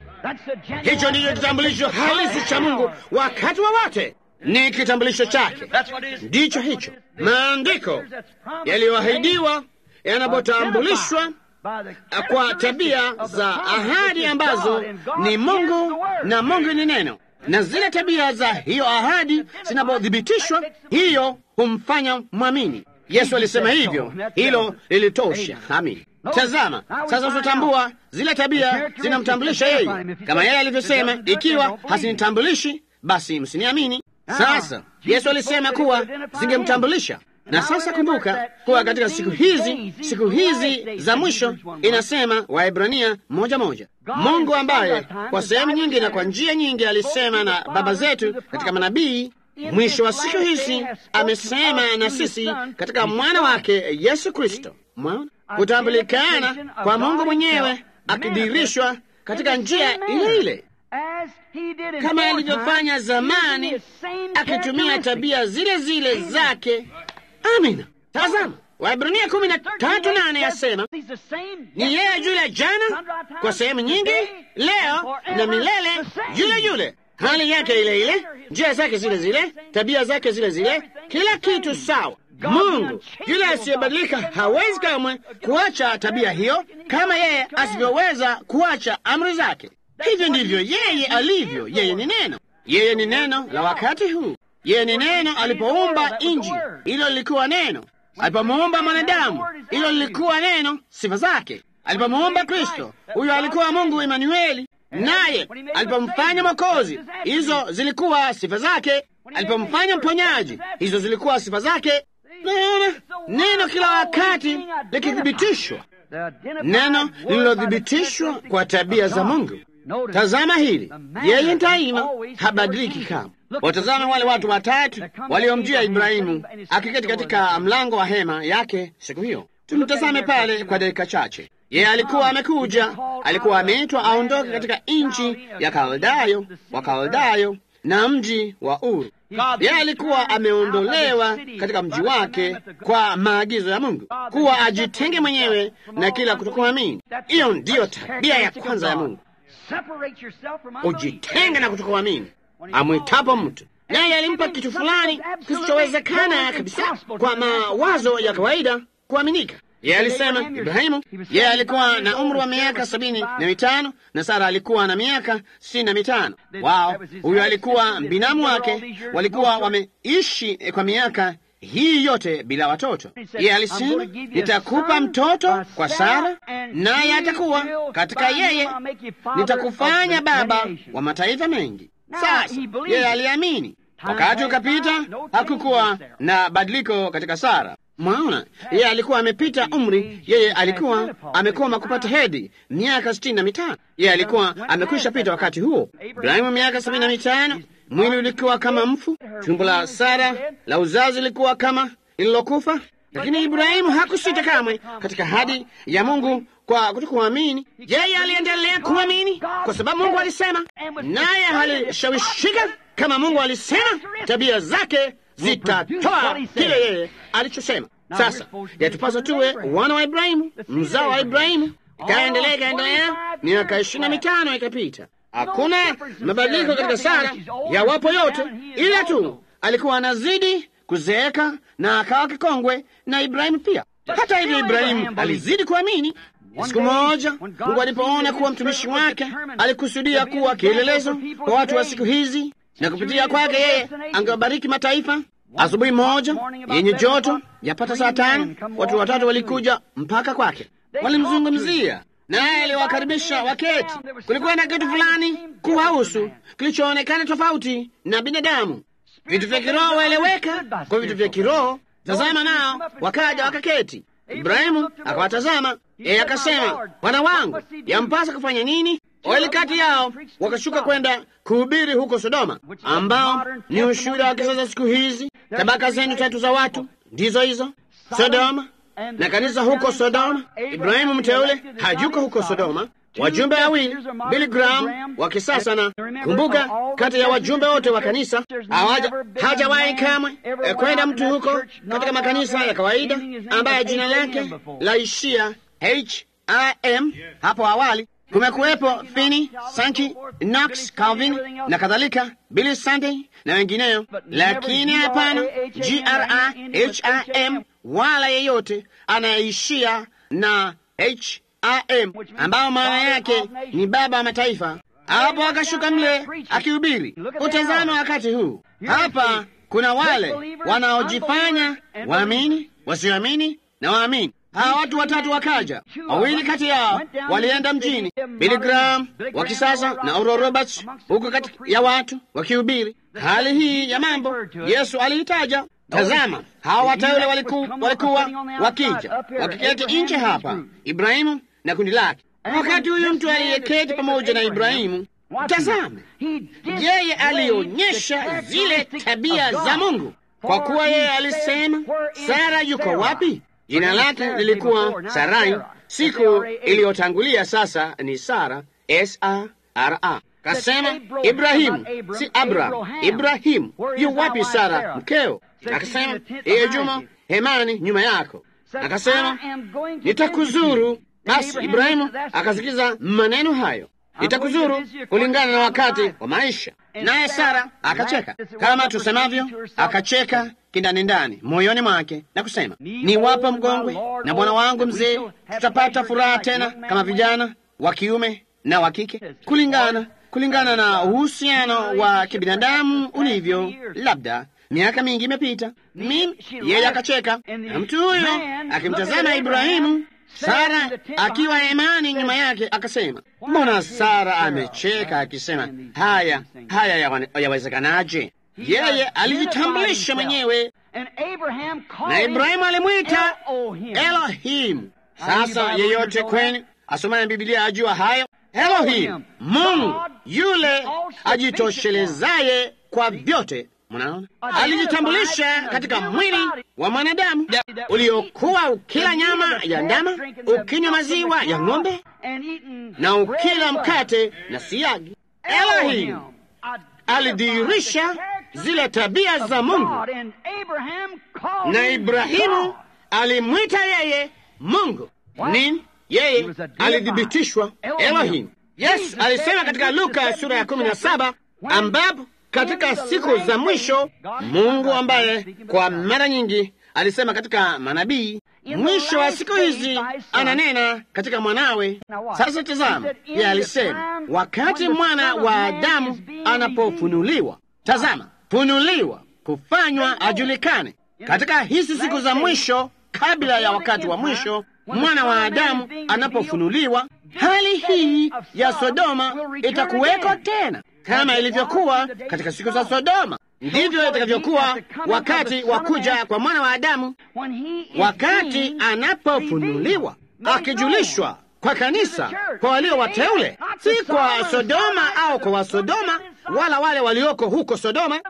Hicho ndicho kitambulisho halisi cha Mungu wakati wowote. Ni kitambulisho chake, ndicho hicho. Maandiko yaliyoahidiwa yanapotambulishwa kwa tabia za ahadi ambazo ni Mungu, na Mungu ni neno. na zile tabia za hiyo ahadi zinapothibitishwa, hiyo humfanya mwamini. Yesu alisema hivyo, hilo lilitosha. Amini. Tazama sasa, tutambua zile tabia zinamtambulisha yeye, kama yeye alivyosema, ikiwa hasinitambulishi basi msiniamini. Sasa Yesu alisema kuwa zingemtambulisha. Na sasa kumbuka kuwa katika siku hizi, siku hizi za mwisho, inasema Waebrania moja moja, Mungu ambaye kwa sehemu nyingi na kwa njia nyingi alisema na baba zetu katika manabii, mwisho wa siku hizi amesema na sisi katika mwana wake Yesu Kristo. Mwana kutambulikana kwa Mungu mwenyewe akidirishwa katika njia ile ile kama alivyofanya zamani, akitumia tabia zile zile zake. Amina. Tazama Waebrania kumi na tatu nane yasema, ni yeye yule jana, kwa sehemu nyingi, leo na milele yule yule. Hali yake ile ile, njia zake zile zile, tabia zake zile zile, kila kitu sawa. Mungu yule asiyebadilika hawezi kamwe kuacha tabia hiyo, kama yeye asivyoweza kuacha amri zake. Hivyo ndivyo yeye alivyo. Yeye ni neno. Yeye ni neno la wakati huu. Yeye ni neno. Alipoumba inji, hilo lilikuwa neno. Alipomuumba mwanadamu, hilo lilikuwa neno, sifa zake. Alipomuumba Kristo, huyo alikuwa Mungu Emanueli. Naye alipomfanya Mwokozi, hizo zilikuwa sifa zake. Alipomfanya mponyaji, hizo zilikuwa sifa zake. Naona neno kila wakati likithibitishwa, neno lililothibitishwa kwa tabia za Mungu. Tazama hili, yeye daima habadiliki kamwe. Watazama wale watu watatu waliomjia Ibrahimu akiketi katika mlango wa hema yake siku hiyo. Tumtazame pale kwa dakika chache. Yeye alikuwa amekuja, alikuwa ameitwa aondoke katika nchi ya Kaldayo, wa Kaldayo na mji wa Uru. Yeye alikuwa ameondolewa katika mji wake kwa maagizo ya Mungu, kuwa ajitenge mwenyewe na kila kutokuamini. Hiyo ndiyo tabia ya kwanza ya Mungu, ujitenge na kutokuamini. Amwitapo mtu, naye alimpa kitu fulani kisichowezekana kabisa kwa mawazo ya kawaida kuaminika. Yeye alisema Ibrahimu, yeye alikuwa na umri wa miaka sabini na mitano na Sara alikuwa na miaka sitini na mitano. Wao, huyo alikuwa binamu wake, walikuwa wameishi kwa miaka hii yote bila watoto. Yeye alisema, nitakupa mtoto kwa Sara, naye atakuwa katika yeye, nitakufanya baba wa mataifa mengi. Sasa yeye aliamini. Wakati ukapita, hakukuwa na badiliko katika Sara. Mwaona, yeye alikuwa amepita umri. Yeye alikuwa amekoma kupata hedhi miaka sitini na mitano. Yeye alikuwa amekwisha pita wakati huo. Ibrahimu miaka sabini na mitano, mwili ulikuwa kama mfu. Tumbo la Sara la uzazi lilikuwa kama lililokufa. Lakini Ibrahimu hakusita kamwe katika ahadi ya Mungu kwa kutokuamini. Yeye aliendelea kuamini kwa sababu Mungu alisema, naye alishawishika. Kama Mungu alisema, tabia zake zitatoa kile yeye alichosema. Sasa yatupasa tuwe wana wa Ibrahimu, mzao wa Ibrahimu. Kaendelea, kaendelea, miaka ishirini na mitano ikapita. Hakuna mabadiliko katika Sara, yawapo yote, ila tu alikuwa anazidi kuzeeka na akawa kikongwe, na Ibrahimu pia. Hata hivyo, Ibrahimu alizidi kuamini. Siku moja Mungu alipoona kuwa mtumishi wake alikusudia kuwa kielelezo kwa watu wa siku hizi, na kupitia kwake yeye angewabariki mataifa. Asubuhi moja yenye joto yapata saa tano, watu watatu walikuja mpaka kwake, walimzungumzia, naye aliwakaribisha waketi. Kulikuwa na kitu fulani kuwahusu kilichoonekana tofauti na binadamu, vitu vya kiroho waeleweka kwa vitu vya kiroho. Tazama, nao wakaja wakaketi. Ibrahimu akawatazama, yeye akasema, Bwana wangu, yampasa kufanya nini? Wawili kati yao wakashuka kwenda kuhubiri huko Sodoma, ambao ni ushuhuda wa kisasa siku hizi. Tabaka zenu tatu za watu ndizo hizo, Sodoma na kanisa huko Sodoma. Ibrahimu mteule hajuko huko Sodoma. Wajumbe wawili, Billy Graham wa kisasa, na kumbuka, kati ya wajumbe wote wa kanisa hawaja hajawahi kamwe e, kwenda mtu huko katika makanisa ya kawaida ambaye jina lake laishia H I M. Hapo awali kumekuwepo Finney, Sankey, Knox, Calvin na kadhalika, Billy Sunday na wengineyo, lakini hapana G R I H I M wala yeyote anayeishia na H I M, ambao maana yake ni baba wa mataifa, hapo akashuka mle akihubiri. Utazama wakati huu hapa, kuna wale wanaojifanya waamini, wasioamini na waamini. Hawa watu watatu wakaja, wawili kati yao walienda mjini, Billy Graham wa kisasa na Oral Roberts, huko kati ya watu wakihubiri. Hali hii ya mambo Yesu aliitaja. Tazama, hawa wateule waliku, walikuwa wakija wakiketi nje hapa, Ibrahimu na kundi lake. Wakati huyu mtu aliyeketi pamoja na Ibrahimu, tazame, yeye alionyesha zile tabia za Mungu, kwa kuwa yeye alisema, Sara yuko wapi? Jina lake lilikuwa Sarai siku iliyotangulia, sasa ni Sara, S A R A. Kasema Ibrahimu, si Abraham. Ibrahimu, yu wapi Sara mkeo? Akasema, yeye Juma hemani nyuma yako. Akasema, nitakuzuru. Basi Ibrahimu akasikiza maneno hayo, nitakuzuru kulingana na wakati wa maisha. Naye Sara akacheka, kama tusemavyo, akacheka kindani ndani moyoni mwake na kusema, ni wapa mgongwe na bwana wangu mzee, tutapata furaha tena kama vijana wa kiume na wa kike, kulingana kulingana na uhusiano wa kibinadamu ulivyo. Labda miaka mingi imepita. Mimi yeye akacheka, na mtu huyo akimtazama Ibrahimu, Sara akiwa hemani nyuma yake, akasema, mbona Sara amecheka akisema, haya haya yawezekanaje? Yeye alijitambulisha mwenyewe, na Ibrahimu alimwita Elohim. Sasa yeyote kwenu asomaye Biblia ajua hayo. Elohim, Mungu yule ajitoshelezaye kwa vyote. Mnaona, alijitambulisha katika mwili wa mwanadamu uliokuwa ukila nyama ya ndama, ukinywa maziwa ya ng'ombe, na ukila mkate na siagi. Elohim alidhihirisha zile tabia za Mungu, na Ibrahimu alimwita yeye Mungu. Nini? Yeye alithibitishwa Elohim. Yesu alisema katika Luka sura ya kumi na saba, ambapo katika siku za mwisho, Mungu ambaye kwa mara nyingi alisema katika manabii, mwisho wa siku hizi ananena katika mwanawe. Sasa tazama, yeye alisema wakati mwana wa Adamu anapofunuliwa. Tazama, funuliwa, kufanywa ajulikane. Katika hizi siku za mwisho, kabla ya wakati wa mwisho, mwana wa Adamu anapofunuliwa, hali hii ya Sodoma itakuweko tena. Kama ilivyokuwa katika siku za Sodoma, ndivyo itakavyokuwa wakati wa kuja kwa mwana wa Adamu, wakati anapofunuliwa, akijulishwa kwa kanisa, kwa walio wateule, si kwa Sodoma au kwa Wasodoma, wala wale walioko huko Sodoma.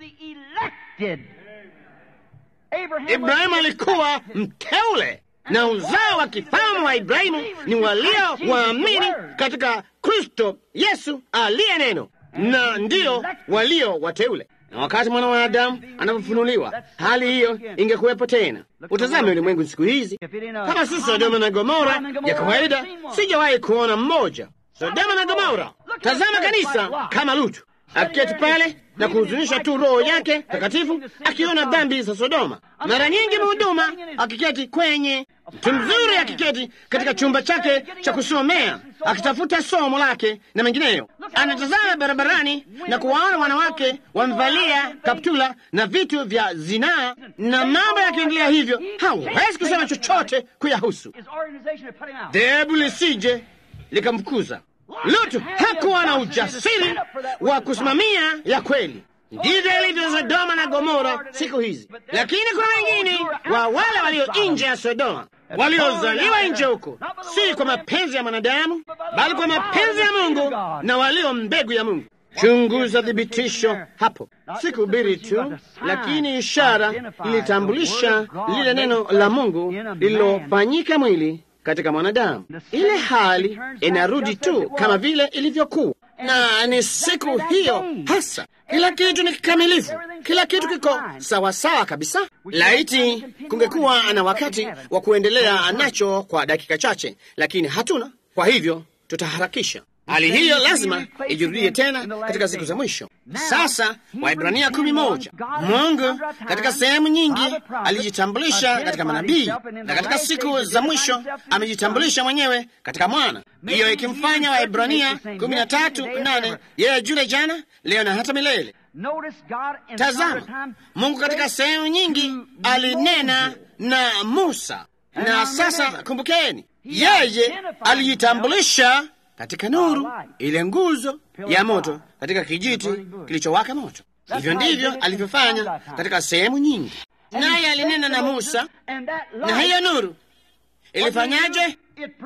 Ibrahimu alikuwa mteule, na uzao wa kifalme wa Ibrahimu ni walio waamini katika Kristo Yesu aliye neno, na ndiyo walio wateule. Na wakati mwana wa Adamu anapofunuliwa, hali hiyo ingekuwepo tena. Utazame ulimwengu siku hizi, kama si Sodoma na Gomora ya kawaida, sijawahi kuona mmoja. Sodoma na Gomora. Tazama kanisa kama Lutu akiketi pale na kuhuzunisha tu roho yake takatifu, akiona dhambi za Sodoma. Mara nyingi mhuduma akiketi kwenye mtu mzuri, akiketi katika chumba chake cha kusomea, akitafuta somo lake na mengineyo, anatazama barabarani na kuwaona wanawake wamevalia kaptula na vitu vya zinaa na mambo yakiendelea hivyo. Hawezi kusema chochote kuyahusu, dhehebu lisije likamfukuza. Lutu hakuwa na ujasiri wa kusimamia ya kweli. Ndivyo ilivyo Sodoma na Gomora siku hizi. Lakini kuna wengine wa wale walio nje ya Sodoma, waliozaliwa nje huko, si kwa mapenzi ya mwanadamu, bali kwa mapenzi ya Mungu, na walio mbegu ya Mungu. Chunguza thibitisho hapo, si kuhubiri tu, lakini ishara ilitambulisha lile neno la Mungu lililofanyika mwili katika mwanadamu. Ile hali inarudi tu kama vile ilivyokuwa, na ni siku hiyo hasa. Kila kitu ni kikamilifu, kila kitu kiko sawa sawa kabisa. Laiti kungekuwa na wakati wa kuendelea nacho kwa dakika chache, lakini hatuna. Kwa hivyo tutaharakisha. Hali hiyo lazima ijirudie tena katika siku za mwisho. Sasa Waibrania kumi moja, Mungu katika sehemu nyingi alijitambulisha katika manabii, na katika siku za mwisho amejitambulisha mwenyewe katika mwana. Hiyo ikimfanya Waibrania kumi na tatu nane yeye yule jana, leo na hata milele. Tazama, Mungu katika sehemu nyingi alinena na Musa, na sasa kumbukeni, yeye alijitambulisha katika nuru, ile nguzo ya moto katika kijiti kilichowaka moto. Hivyo ndivyo alivyofanya katika sehemu nyingi, naye alinena na Musa, na hiyo nuru ilifanyaje?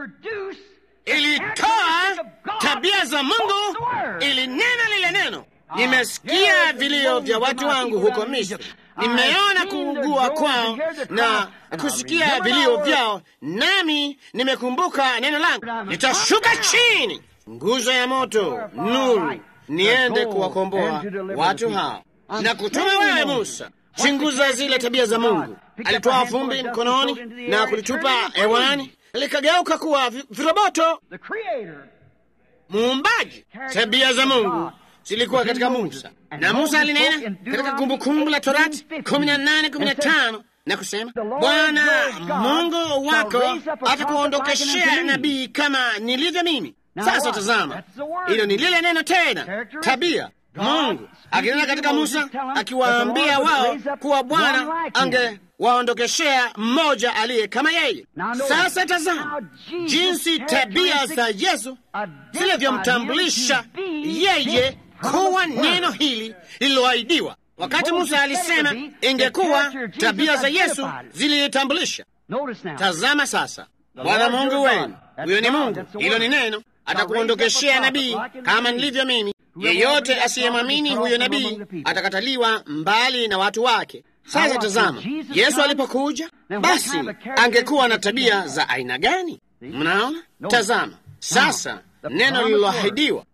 Ilitoa tabia za Mungu, ilinena lile neno. Nimesikia vilio vya watu wangu huko Misri, nimeona kuugua kwao na kusikia vilio vyao, nami nimekumbuka neno langu, nitashuka chini, nguzo ya moto, nuru, niende kuwakomboa watu hao na kutuma wewe Musa. Chunguza zile tabia za Mungu. Alitoa vumbi mkononi na kulitupa hewani, likageuka kuwa viroboto. Muumbaji. Tabia za Mungu zilikuwa katika Musa, na Musa alinena katika Kumbukumbu la Torati kumi na nane kumi na tano na kusema, Bwana Mungu wako atakuondokeshea nabii kama nilivyo mimi. Sasa tazama, hilo ni lile neno tena, tabia. Mungu akinena katika Musa akiwaambia wao kuwa Bwana angewaondokeshea mmoja aliye kama yeye. Sasa tazama jinsi tabia za Yesu zilivyomtambulisha yeye kuwa neno hili lililoahidiwa. Wakati Musa alisema ingekuwa, tabia za Yesu zilitambulisha. Tazama sasa, Bwana Mungu wenu, huyo ni Mungu, hilo ni neno, atakuondokeshea nabii kama nilivyo mimi. Yeyote asiyemwamini huyo nabii atakataliwa mbali na watu wake. Sasa tazama, Yesu alipokuja, basi angekuwa na tabia za aina gani? Mnaona? Tazama sasa neno lililoahidiwa.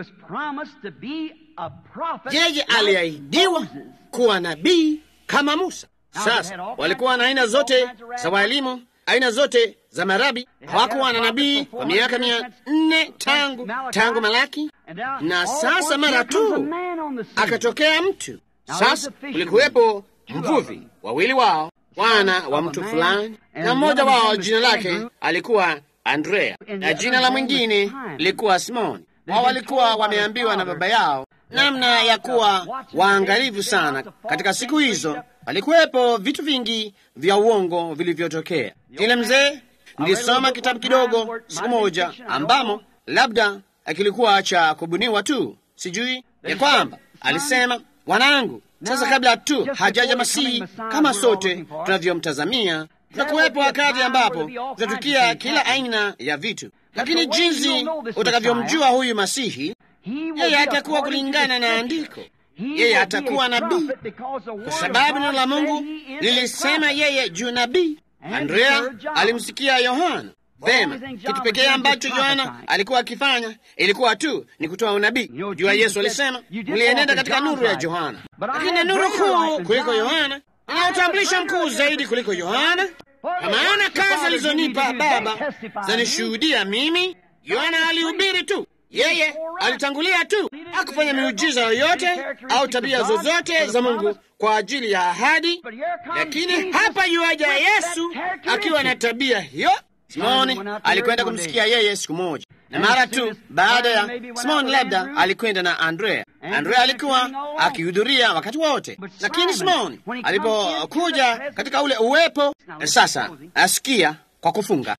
Yeye aliahidiwa kuwa nabii kama Musa. Sasa walikuwa na aina zote za walimu, aina zote za marabi. Hawakuwa na nabii kwa miaka mia nne tangu tangu Malaki, na sasa mara tu akatokea mtu. Sasa kulikuwepo mvuvi wawili wao, wana wa mtu fulani, na mmoja wao jina lake alikuwa Andrea na jina la mwingine lilikuwa Simoni. Wao walikuwa wameambiwa na baba yao namna ya kuwa waangalifu sana. Katika siku hizo palikuwepo vitu vingi vya uongo vilivyotokea. Ile mzee, nilisoma kitabu kidogo siku moja ambamo labda kilikuwa cha kubuniwa tu, sijui, ya kwamba alisema, wanangu, sasa kabla tu hajaja Masihi kama sote tunavyomtazamia, tutakuwepo wakati ambapo tutatukia kila aina ya vitu, lakini jinsi utakavyomjua huyu Masihi, yeye atakuwa kulingana na andiko. Yeye atakuwa nabii kwa sababu neno la Mungu lilisema yeye juu nabii. Andrea alimsikia Yohana. Vema, kitu pekee ambacho Yohana alikuwa akifanya ilikuwa tu ni kutoa unabii. Jua Yesu alisema, mlienenda katika nuru ya Yohana, lakini nuru kuu kuliko Yohana, inayotambulisha mkuu zaidi kuliko Yohana, kwa maana kazi alizonipa Baba zanishuhudia mimi. Yohana alihubiri tu, yeye alitangulia tu, hakufanya miujiza yoyote au tabia zozote za Mungu kwa ajili ya ahadi. Lakini hapa yuaja Yesu akiwa na tabia hiyo. Simoni alikwenda kumsikia yeye siku moja, na mara tu baada ya Simoni labda alikwenda na Andrea. Andrea alikuwa akihudhuria wakati wote, lakini Simoni alipokuja katika ule uwepo, sasa asikia kwa kufunga,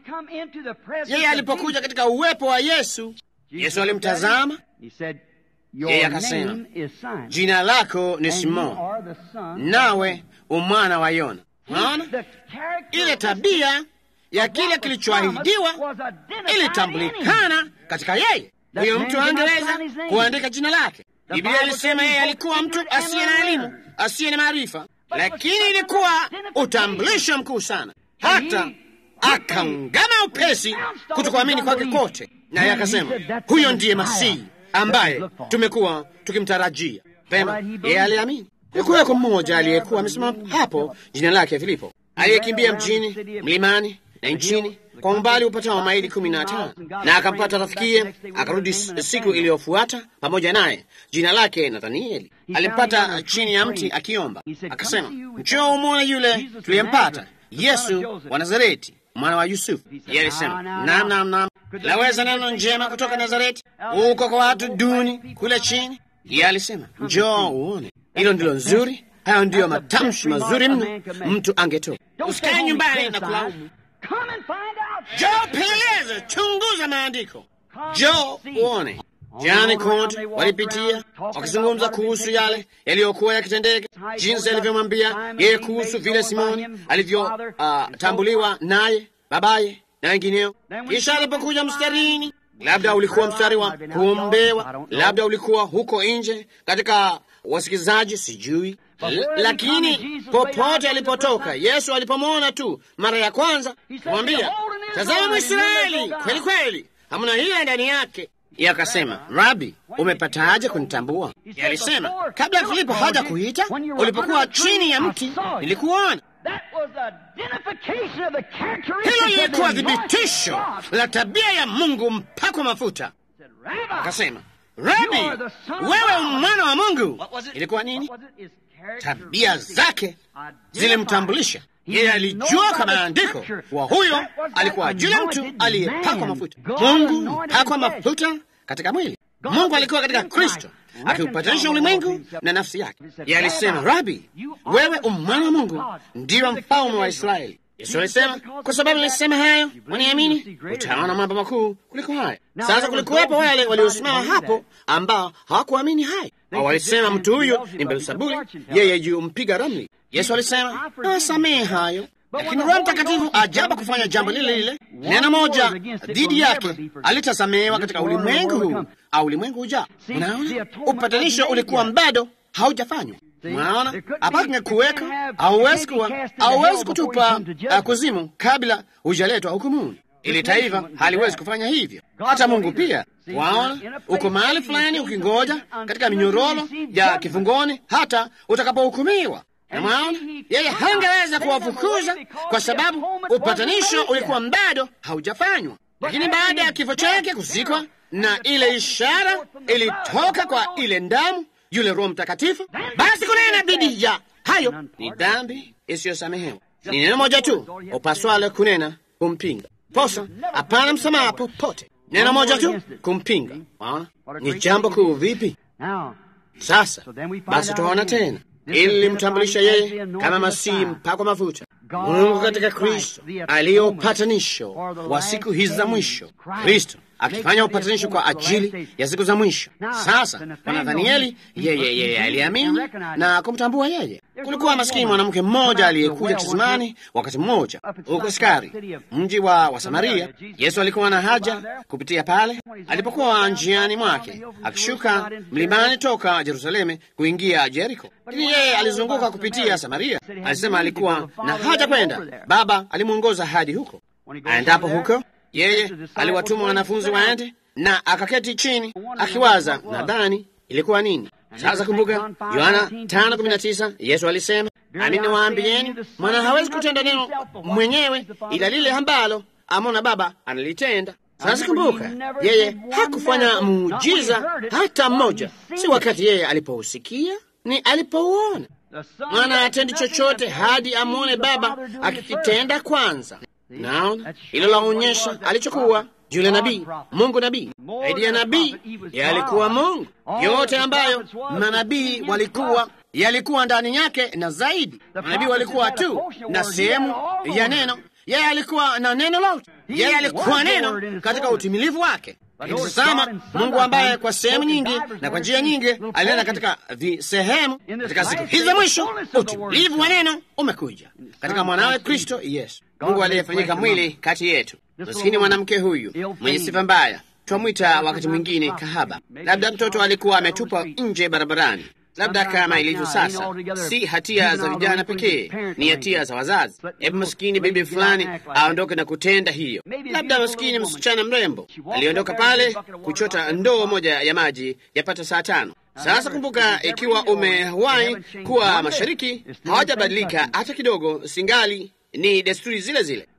yeye alipokuja katika uwepo wa Yesu, Yesu alimtazama yeye akasema, jina lako ni Simoni, nawe umwana wa Yona. Unaona, ile tabia ya kile kilichoahidiwa ilitambulikana katika yeye. Huyo mtu angeweza kuandika jina lake. Biblia ilisema yeye alikuwa mtu asiye na elimu, asiye na maarifa, lakini ilikuwa utambulisho mkuu sana, hata akaungama upesi kutokuamini kwake kote, naye akasema, huyo ndiye Masihi ambaye tumekuwa tukimtarajia. Pema, yeye aliamini. Yukuweko mmoja aliyekuwa amesimama hapo, jina lake Filipo, aliyekimbia mjini, mlimani na nchini kwa umbali upatao maili kumi na tano, na akampata rafikie. Akarudi siku iliyofuata pamoja naye, jina lake Nathanieli. Alimpata chini ya mti akiomba, akasema, njoo umwone yule tuliyempata, Yesu wa Nazareti, mwana wa Yusufu. Yeye alisema, naam, naam, naam, laweza neno njema kutoka Nazareti uko kwa watu duni kule chini? Yeye alisema, njoo uone. Hilo ndilo nzuri. Hayo ndiyo matamshi mazuri mno mtu angetoa. Usikae nyumbani na kulaumu. Njoo peleleze, chunguza maandiko. Njoo uone. Jana kote walipitia wakizungumza kuhusu yale yaliyokuwa yakitendeka, jinsi alivyomwambia yeye kuhusu vile Simoni alivyotambuliwa uh, naye babaye na wengineo. Kisha alipokuja mstarini, labda ulikuwa mstari wa kuombewa, labda ulikuwa huko nje katika wasikizaji, sijui. L lakini popote alipotoka, Yesu alipomwona tu mara ya kwanza, kumwambia, tazama Mwisraeli kweli kweli, hamna hila ndani yake. Yeye akasema, Rabi, umepataje kunitambua? Yeye alisema, kabla Filipo haja kuita, ulipokuwa chini ya mti nilikuona. Hilo lilikuwa thibitisho la tabia ya Mungu mpakwa mafuta. Akasema, Rabi, wewe mwana wa Mungu. Ilikuwa nini? Tabia zake zilimtambulisha. Yeye alijua kama andiko wa huyo alikuwa yule mtu aliyepakwa mafuta. Mungu mpakwa mafuta katika mwili. Mungu alikuwa katika Kristo akiupatanisha ulimwengu na nafsi yake. Yeye alisema, Rabi, wewe umwana wa Mungu, ndiyo mfalme wa Israeli. Yesu alisema, kwa sababu alisema hayo, waniamini, utaona mambo makuu kuliko haya. Sasa kulikuwepo wale waliosimama hapo ambao hawakuamini haya. Au walisema, mtu huyu ni Beelzebuli, yeye juu mpiga ramli. Yesu alisema, nawasamehe hayo. Lakini Roho Mtakatifu ajaba kufanya jambo lile lile. Neno moja dhidi yake alitasamehewa katika ulimwengu huu au ulimwengu ujao. Unaona, upatanisho ulikuwa bado haujafanywa. Unaona, hapa kungekuweka, hauwezi kuwa, hauwezi kutupa uh, kuzimu kabla hujaletwa hukumuni. Ili taifa haliwezi kufanya hivyo. Hata Mungu pia, waona, uko mahali fulani ukingoja katika minyororo ya kifungoni hata utakapohukumiwa. Na maana yeye hangeweza kuwafukuza kwa sababu upatanisho ulikuwa bado haujafanywa. Lakini baada ya kifo chake, kuzikwa, na ile ishara ilitoka kwa ile damu, yule Roho Mtakatifu, basi kunena dhidi ya hayo ni dhambi isiyosamehewa. Ni neno moja tu upaswale kunena kumpinga. Posa hapana msamaha popote. Neno moja tu kumpinga. Waona ni jambo kuu vipi? Sasa basi tuona tena ili limtambulisha yeye kama Masihi mpakwa mafuta, Mungu katika Kristo aliye upatanisho wa siku hizi za mwisho. Kristo akifanya upatanisho kwa ajili ya siku za mwisho. Sasa kwa Nathanieli, yeye yeye aliamini na kumtambua yeye. Kulikuwa maskini mwanamke mmoja aliyekuja kisimani wakati mmoja huko Sikari, mji wa, wa Samaria. Yesu alikuwa na haja kupitia pale. Alipokuwa njiani mwake akishuka mlimani toka Yerusalemu kuingia Jeriko, lakini yeye alizunguka kupitia Samaria. Alisema alikuwa na haja kwenda. Baba alimuongoza hadi huko. Aendapo huko, yeye aliwatuma wanafunzi waende, na akaketi chini akiwaza, nadhani ilikuwa nini. Sasa kumbuka Yohana tano kumi na tisa, Yesu alisema, amini waambieni, mwana hawezi kutenda neno mwenyewe ila lile ambalo amona Baba analitenda. Sasa kumbuka, yeye hakufanya muujiza hata mmoja, si wakati yeye alipousikia, ni alipouona. Mwana hatendi chochote hadi amwone Baba akikitenda kwanza. Naona hilo laonyesha alichokuwa yule nabii, Mungu nabii. Zaidi ya nabii, yalikuwa Mungu. Yote ambayo manabii walikuwa yalikuwa ndani yake, na zaidi manabii walikuwa tu na sehemu ya neno. Yeye alikuwa na neno lote. Yeye alikuwa neno katika utimilifu wake. Nikisema Mungu ambaye kwa sehemu nyingi na kwa njia nyingi alinena katika sehemu, katika siku hizi za mwisho utimilifu wa neno umekuja katika mwanawe Kristo Yesu. Mungu aliyefanyika mwili kati yetu. Maskini mwanamke huyu mwenye sifa mbaya, twamwita wakati mwingine kahaba. Labda mtoto alikuwa ametupwa nje barabarani. Labda kama ilivyo sasa, si hatia za vijana pekee, ni hatia za wazazi. Hebu maskini bibi fulani aondoke na kutenda hiyo. Labda maskini msichana mrembo aliondoka pale kuchota ndoo moja ya maji yapata saa tano. Sasa kumbuka, ikiwa umewahi kuwa mashariki, hawajabadilika hata kidogo, singali ni desturi zile zile.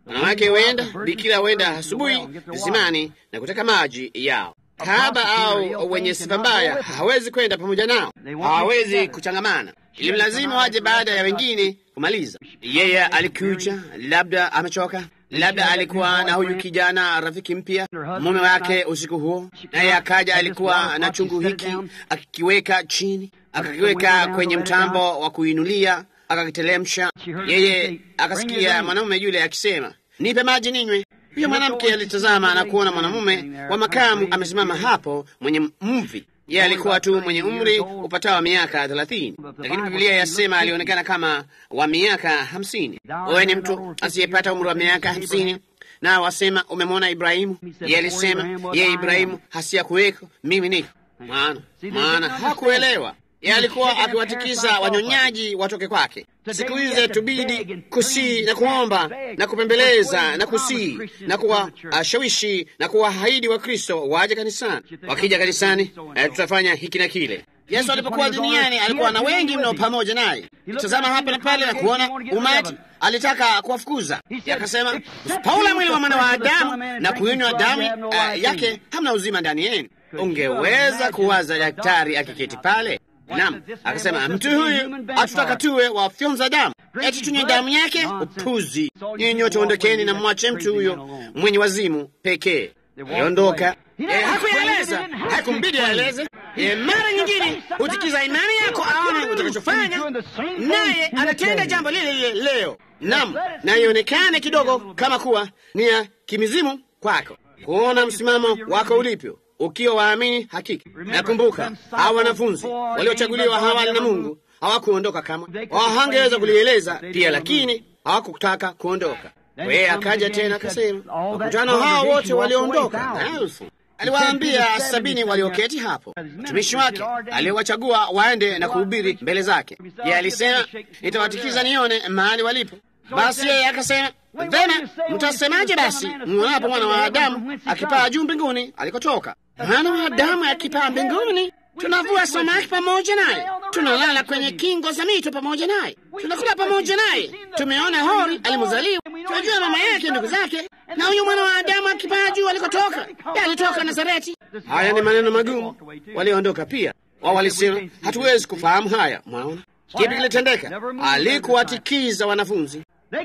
Wanawake wenda, bikira wenda asubuhi zimani na kuteka maji yao. Kahaba au wenye sifa mbaya hawezi kwenda pamoja nao, hawawezi kuchangamana. Ilimlazimu waje baada ya wengine kumaliza. Yeye alikuja, labda amechoka, labda alikuwa na huyu kijana rafiki mpya, mume wake usiku huo, naye akaja, alikuwa na chungu hiki, akikiweka chini, akakiweka kwenye mtambo wa kuinulia, akakitelemsha. Yeye akasikia mwanamume yule akisema, nipe maji ninywe. Huyo mwanamke alitazama na kuona mwanamume wa makamu amesimama hapo, mwenye mvi. Yeye alikuwa tu mwenye umri upatao miaka thelathini, lakini Biblia yasema alionekana kama wa miaka hamsini. Wewe ni mtu asiyepata umri wa miaka hamsini na wasema umemwona Ibrahimu? Yeye alisema yeye Ibrahimu hasia kuweko, mimi niko. Maana maana hakuelewa. Yeye alikuwa akiwatikisa wanyonyaji watoke kwake. Siku hizi tubidi kusii na kuomba na kupembeleza na kusii na kuwashawishi na kuwaahidi wa Kristo waje kanisani. Wakija kanisani, eh, tutafanya hiki na kile. Yesu alipokuwa duniani alikuwa na wengi mno pamoja naye. Tazama hapa na pale na kuona umati, alitaka kuwafukuza. Akasema, Paula mwili wa mwana wa Adamu na kuinywa damu uh, yake hamna uzima ndani yenu. Ungeweza kuwaza daktari akiketi pale? Naam, akasema mtu huyu atutaka tuwe wafyonza damu, eti tunywe damu yake? Upuzi! Nyinyi nyote ondokeni na mwache mtu huyo mwenye wazimu pekee. Aliondoka. E, hakueleza, hakumbidi aeleze. E, mara nyingine utikiza imani yako aone utakachofanya, naye anatenda jambo lile lile leo. Naam, na ionekane kidogo kama kuwa ni ya kimizimu kwako, kuona msimamo wako ulipyo ukiwa waamini hakika. Nakumbuka hawa wanafunzi waliochaguliwa hawali na Mungu hawakuondoka kama hawangeweza kulieleza pia, lakini hawakutaka kuondoka. Yeye akaja tena akasema, mkutano hao wote waliondoka elfu. Aliwaambia sabini walioketi hapo, mtumishi wake aliwachagua waende na kuhubiri mbele zake. Yeye alisema, nitawatikiza nione mahali walipo. Basi yeye akasema, vema, mtasemaje basi mwonapo mwana wa Adamu akipaa juu mbinguni alikotoka? Mwana wa Adamu akipaa mbinguni, tunavua samaki pamoja naye, tunalala kwenye kingo za mito pamoja naye, tunakula pamoja naye, tumeona hori alimozaliwa, tunajua mama yake, ndugu zake. Na huyu mwana wa Adamu akipaa juu alikotoka, alitoka Nazareti. Haya ni maneno magumu. Waliondoka pia. Wao walisema, hatuwezi kufahamu haya. Mwaona kipi kilitendeka? Alikuwatikiza wanafunzi,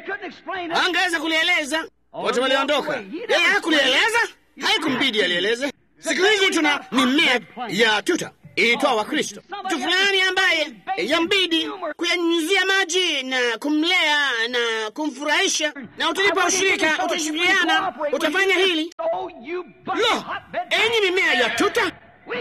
angeweza kulieleza. Wote waliondoka, yeye hakulieleza, haikumbidi alieleze. Siku hizi tuna mimea ya tuta iitwa wa Kristo, mtu fulani ambaye yambidi kuyanyunyizia maji na kumlea na kumfurahisha, na utalipa ushirika, utashirikiana, utafanya hili. Lo, enyi mimea ya tuta,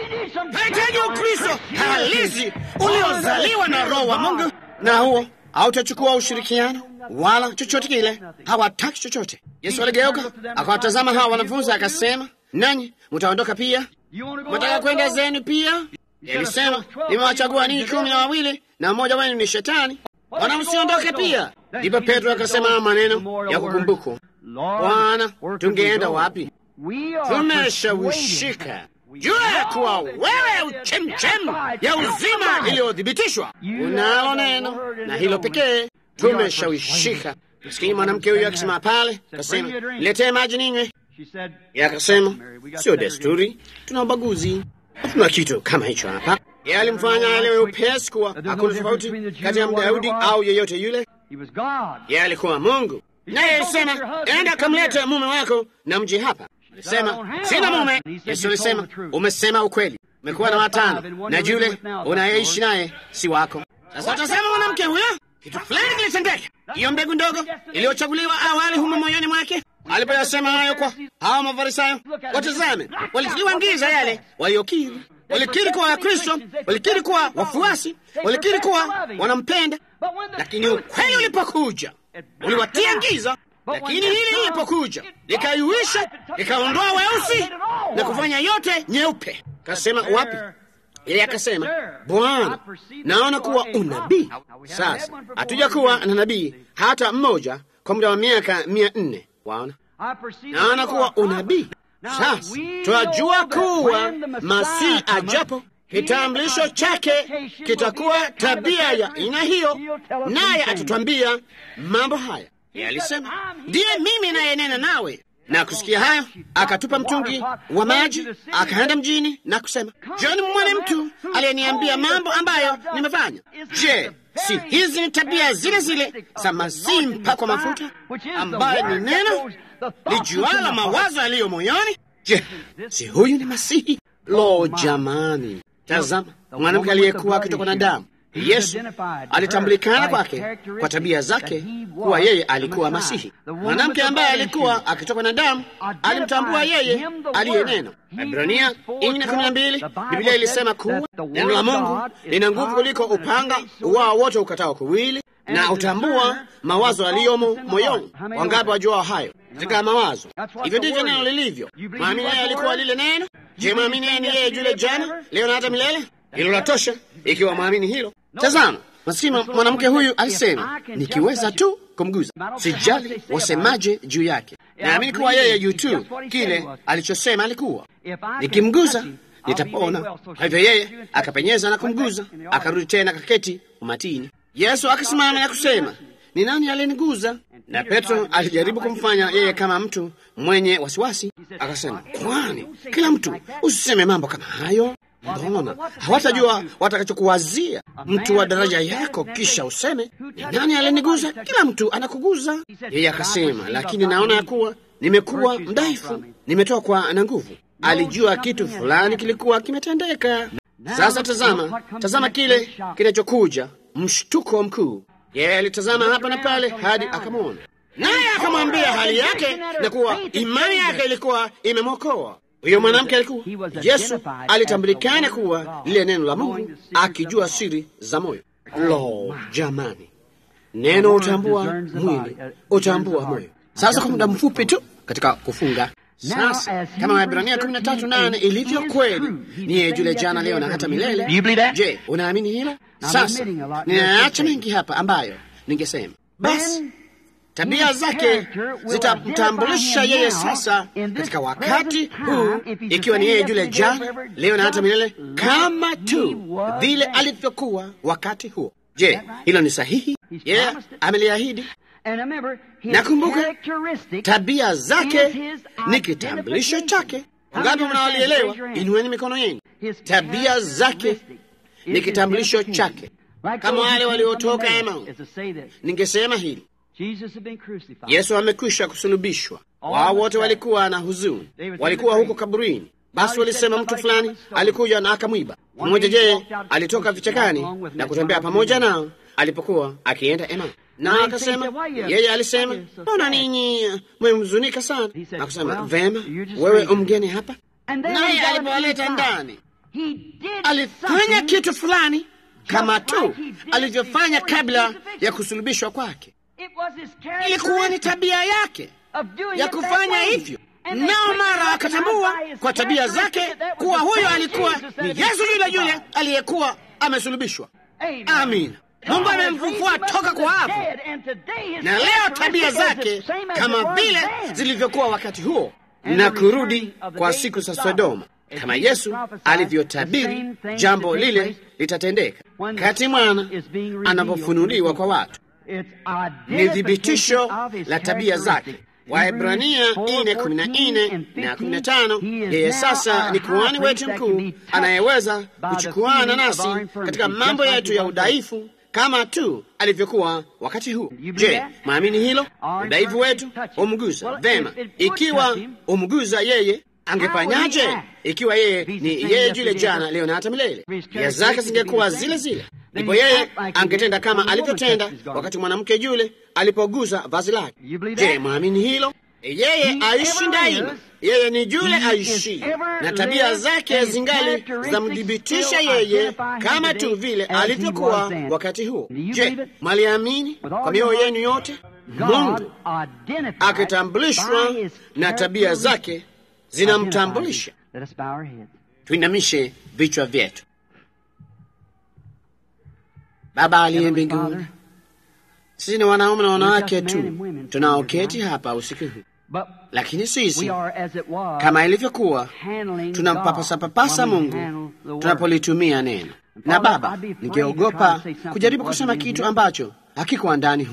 hataji Ukristo halisi uliozaliwa na Roho wa Mungu, na huo hautachukua ushirikiano wala chochote kile. Hawataki chochote. Yesu aligeuka akawatazama hawa wanafunzi akasema, nanyi mtaondoka pia? Mtaka kwenda zenu pia? Alisema, nimewachagua ninyi kumi na wawili na mmoja wenu ni Shetani. Wana msiondoke pia? Ndipo Petro akasema maneno ya kukumbukwa, Bwana, tungeenda wapi? Tumeshawishika. Jua kuwa wewe uchemchem ya uzima iliyodhibitishwa. Unalo neno na hilo pekee. Tumeshawishika. Msikini mwanamke huyo akisema pale, akasema, niletee maji ninywe. Yeye akasema, sio desturi, tuna ubaguzi, hatuna kitu kama hicho hapa. Yeye alimfanya aelewe upesi kuwa hakuna tofauti kati ya Myahudi au yeyote yule. Yeye alikuwa Mungu. Naye alisema, enda kamlete mume wako na mji hapa. Alisema, sina mume. Yesu alisema, umesema ukweli, umekuwa na watano na yule unayeishi naye si wako. Sasa utasema mwanamke huyo, kitu fulani kilitendeka. Hiyo mbegu ndogo iliyochaguliwa awali humo moyoni mwake, alipoyasema hayo kwa hawa Mafarisayo, watazame, walitiliwa ngiza yale waliokiri. Walikiri kuwa Wakristo, walikiri kuwa wafuasi, walikiri kuwa wanampenda, lakini ukweli ulipokuja uliwatia ngiza. Lakini hili lilipokuja likaiuisha, likaondoa weusi na kufanya yote nyeupe. Kasema wapi? Yeye akasema, Bwana, naona kuwa unabii. Sasa hatuja kuwa na nabii hata mmoja kwa muda wa miaka mia nne. Waona, naona kuwa unabii. Sasa twajua kuwa Masihi ajapo, kitambulisho chake kitakuwa tabia ya aina hiyo, naye atatwambia mambo haya. Yeye alisema, ndiye mimi nayenena nawe. Na kusikia hayo, akatupa mtungi wa maji, akaenda mjini na kusema, John, mwana mtu aliyeniambia mambo ambayo nimefanya. Je, si hizi ni tabia zile zile za Masihi mpakwa mafuta, ambayo ni neno lijuala mawazo yaliyo moyoni? Je, si huyu ni Masihi? Lo, jamani, tazama, mwanamke aliyekuwa akitokwa na damu. Yesu alitambulikana kwake kwa tabia zake kuwa yeye alikuwa Masihi. Mwanamke ambaye alikuwa akitokwa na damu alimtambua yeye aliye neno. Ibrania nne kumi na mbili, Biblia ilisema kuwa neno la Mungu lina nguvu kuliko upanga uwao wote ukatao kuwili, na utambua mawazo yaliyomo moyoni. Wangapi wajua hayo katika mawazo? Hivyo ndivyo neno lilivyo. Mwamini yeye alikuwa lile neno. Je, mwamini yeye ni yeye yule jana, leo na hata milele? Hilo la tosha ikiwa mwamini hilo. Tazama, maskini mwanamke huyu alisema, nikiweza tu kumguza, sijali wasemaje juu yake. Naamini kuwa yeye juu tu kile alichosema alikuwa, nikimguza nitapona. Kwa hivyo yeye akapenyeza na kumguza, akarudi tena kaketi umatini. Yesu akasimama na kusema, ni nani aliniguza? Na Petro alijaribu kumfanya yeye kama mtu mwenye wasiwasi. Akasema, kwani kila mtu usiseme mambo kama hayo. Mbona hawatajua watakachokuwazia mtu wa daraja yako, kisha useme ni nani aliniguza? Kila mtu anakuguza. Yeye akasema, lakini naona ya kuwa nimekuwa mdhaifu, nimetokwa na nguvu. Alijua kitu fulani kilikuwa kimetendeka. Sasa tazama, tazama kile kinachokuja, mshtuko mkuu. Yeye alitazama hapa na pale hadi akamwona, naye akamwambia hali yake na kuwa imani yake ilikuwa imemwokoa. Huyo mwanamke alikuwa Yesu alitambulikana kuwa lile neno la Mungu, akijua siri za moyo. Lo, jamani, neno utambua mwili, utambua moyo. Sasa kwa muda mfupi tu katika kufunga. Sasa kama Waebrania kumi na tatu nane ilivyo kweli, ni yeye yule jana, leo na hata milele. Je, unaamini hilo? Sasa ninaacha mengi hapa ambayo ningesema. Basi tabia zake zitamtambulisha yeye sasa katika wakati huu, ikiwa ni yeye yule jana, leo na hata milele, kama tu vile alivyokuwa wakati huo. Je, hilo ni sahihi? Yeye yeah, ameliahidi. Nakumbuka tabia zake ni kitambulisho chake. Ngapi mnaolielewa? Inueni mikono yenu. Tabia zake ni kitambulisho chake, kama wale waliotoka Emau. Ningesema hili, Yesu amekwisha kusulubishwa. Wao wote walikuwa na huzuni, walikuwa huko kaburini. Basi walisema mtu fulani alikuja na akamwiba. Mmoja je, alitoka vichakani na kutembea pamoja nao alipokuwa akienda Emau. Na akasema, yeye alisema, mbona ninyi mmemhuzunika sana? Akasema, vema, wewe umgeni hapa. Naye alipowaleta ndani, alifanya kitu fulani kama tu alivyofanya kabla ya kusulubishwa kwake. Ilikuwa ni tabia yake ya kufanya hivyo. Nao mara akatambua kwa tabia zake kuwa huyo alikuwa ni Yesu yule yule aliyekuwa amesulubishwa. Amina. Mungu amemfufua toka kwa wafu, na leo tabia zake kama vile zilivyokuwa wakati huo, na kurudi kwa siku za Sodoma. Kama Yesu alivyotabiri, jambo lile litatendeka kati mwana anapofunuliwa kwa watu. Ni thibitisho la tabia zake. Waebrania nne kumi na nne na kumi na tano. Yeye sasa ni kuhani wetu mkuu anayeweza kuchukuana nasi katika mambo yetu ya udhaifu, kama tu alivyokuwa wakati huu. Je, maamini hilo? Udhaifu wetu umgusa vema. Ikiwa umgusa yeye, angefanyaje? Ikiwa yeye ni yeye yule jana, leo na hata milele, nia zake zingekuwa zile zile. Ndipo yeye angetenda kama alivyotenda wakati mwanamke yule alipogusa vazi lake. Je, mwamini hilo? Yeye aishi daima. Yeye ni yule aishi, na tabia zake zingali zinamthibitisha yeye kama tu vile alivyokuwa wakati huo. Je, mwaliamini kwa mioyo yenu yote? Mungu akitambulishwa na tabia zake zinamtambulisha. Tuinamishe vichwa vyetu. Baba aliye mbinguni, sisi ni wanaume na wanawake tu tunaoketi hapa usiku huu, lakini sisi kama ilivyokuwa tunampapasa-papasa Mungu tunapolitumia neno. Na Baba, ningeogopa kujaribu kusema kitu ambacho hakikuwa ndani humu,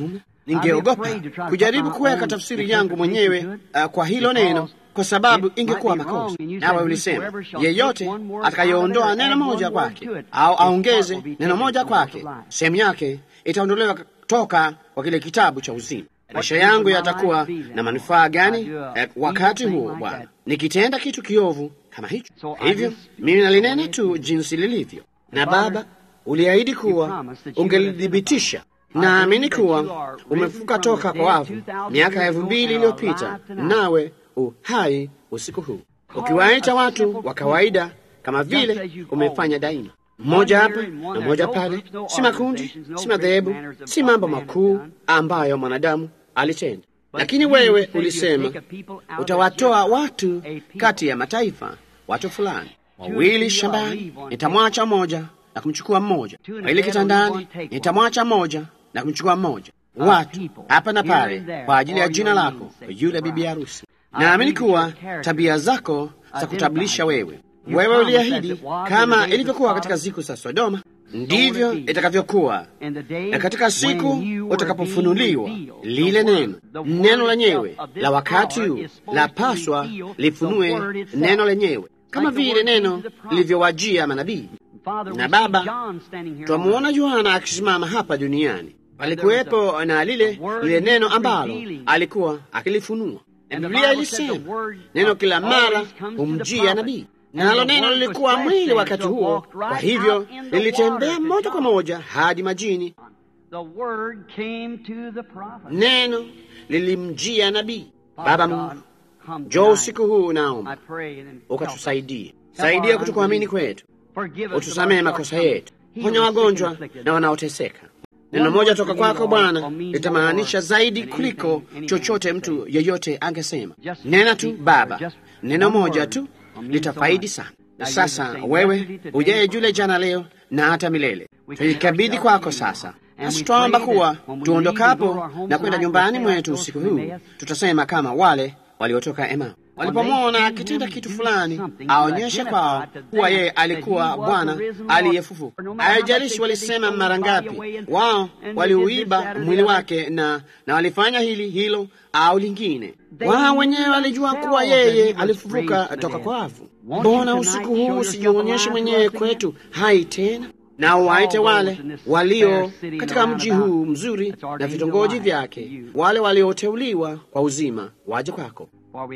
ningeogopa kujaribu kuweka tafsiri yangu mwenyewe uh, kwa hilo neno, kwa sababu ingekuwa makosa. Nawe ulisema yeyote atakayeondoa neno moja kwake au aongeze neno moja kwake, sehemu yake itaondolewa toka kwa kile kitabu cha uzima. Maisha yangu yatakuwa na manufaa gani eh, wakati huo Bwana, nikitenda kitu kiovu kama hicho? Hivyo mimi nalinena tu jinsi lilivyo, na Baba, uliahidi kuwa ungelithibitisha. Naamini kuwa umefuka toka kwa wafu miaka elfu mbili iliyopita, nawe uhai usiku huu, ukiwaita watu wa kawaida kama vile umefanya daima, mmoja hapa na mmoja pale, si makundi, si madhehebu, si mambo makuu ambayo mwanadamu alitenda. Lakini wewe ulisema utawatoa watu kati ya mataifa, watu fulani, wawili shambani, nitamwacha mmoja na kumchukua mmoja, wawili kitandani, nitamwacha mmoja na kumchukua mmoja, watu hapa na pale kwa ajili ya jina lako, yule bibi harusi. Naamini kuwa tabia zako za kutambulisha wewe. Wewe uliahidi kama ilivyokuwa katika siku za Sodoma, ndivyo itakavyokuwa na katika siku utakapofunuliwa lile neno. Neno lenyewe la wakati huu la paswa lifunue neno lenyewe, kama vile neno lilivyowajia manabii. Na Baba, twamuona Yohana akisimama hapa duniani, palikuwepo na lile lile neno ambalo alikuwa akilifunua. Na Biblia ilisema neno kila mara humjia nabii, nalo neno lilikuwa mwili wakati huo. Kwa hivyo lilitembea moja kwa moja hadi majini. Neno lilimjia nabii. Baba Mungu, njoo usiku huu, naomba ukatusaidie, saidia kutokuamini kwetu, utusamehe makosa yetu, ponya wagonjwa na wanaoteseka. Neno moja toka kwako Bwana litamaanisha zaidi kuliko chochote mtu yeyote angesema. Nena tu Baba, neno moja tu litafaidi sana. Na sasa wewe ujaye yule jana, leo na hata milele, tuikabidhi kwako sasa. Nasi twaomba kuwa tuondokapo na kwenda nyumbani mwetu usiku huu, tutasema kama wale waliotoka Emau, walipomwona akitenda kitu fulani, aonyeshe kwao kuwa yeye alikuwa Bwana aliyefufuka. Haijalishi walisema mara ngapi, wao waliuiba mwili wake na, na walifanya hili hilo au lingine. Wao wenyewe walijua kuwa yeye alifufuka toka kwa wafu. Mbona usiku huu usijionyeshe mwenyewe kwetu hai tena, na uwaite wale walio katika mji huu mzuri na vitongoji vyake, wale walioteuliwa kwa uzima, waje kwako,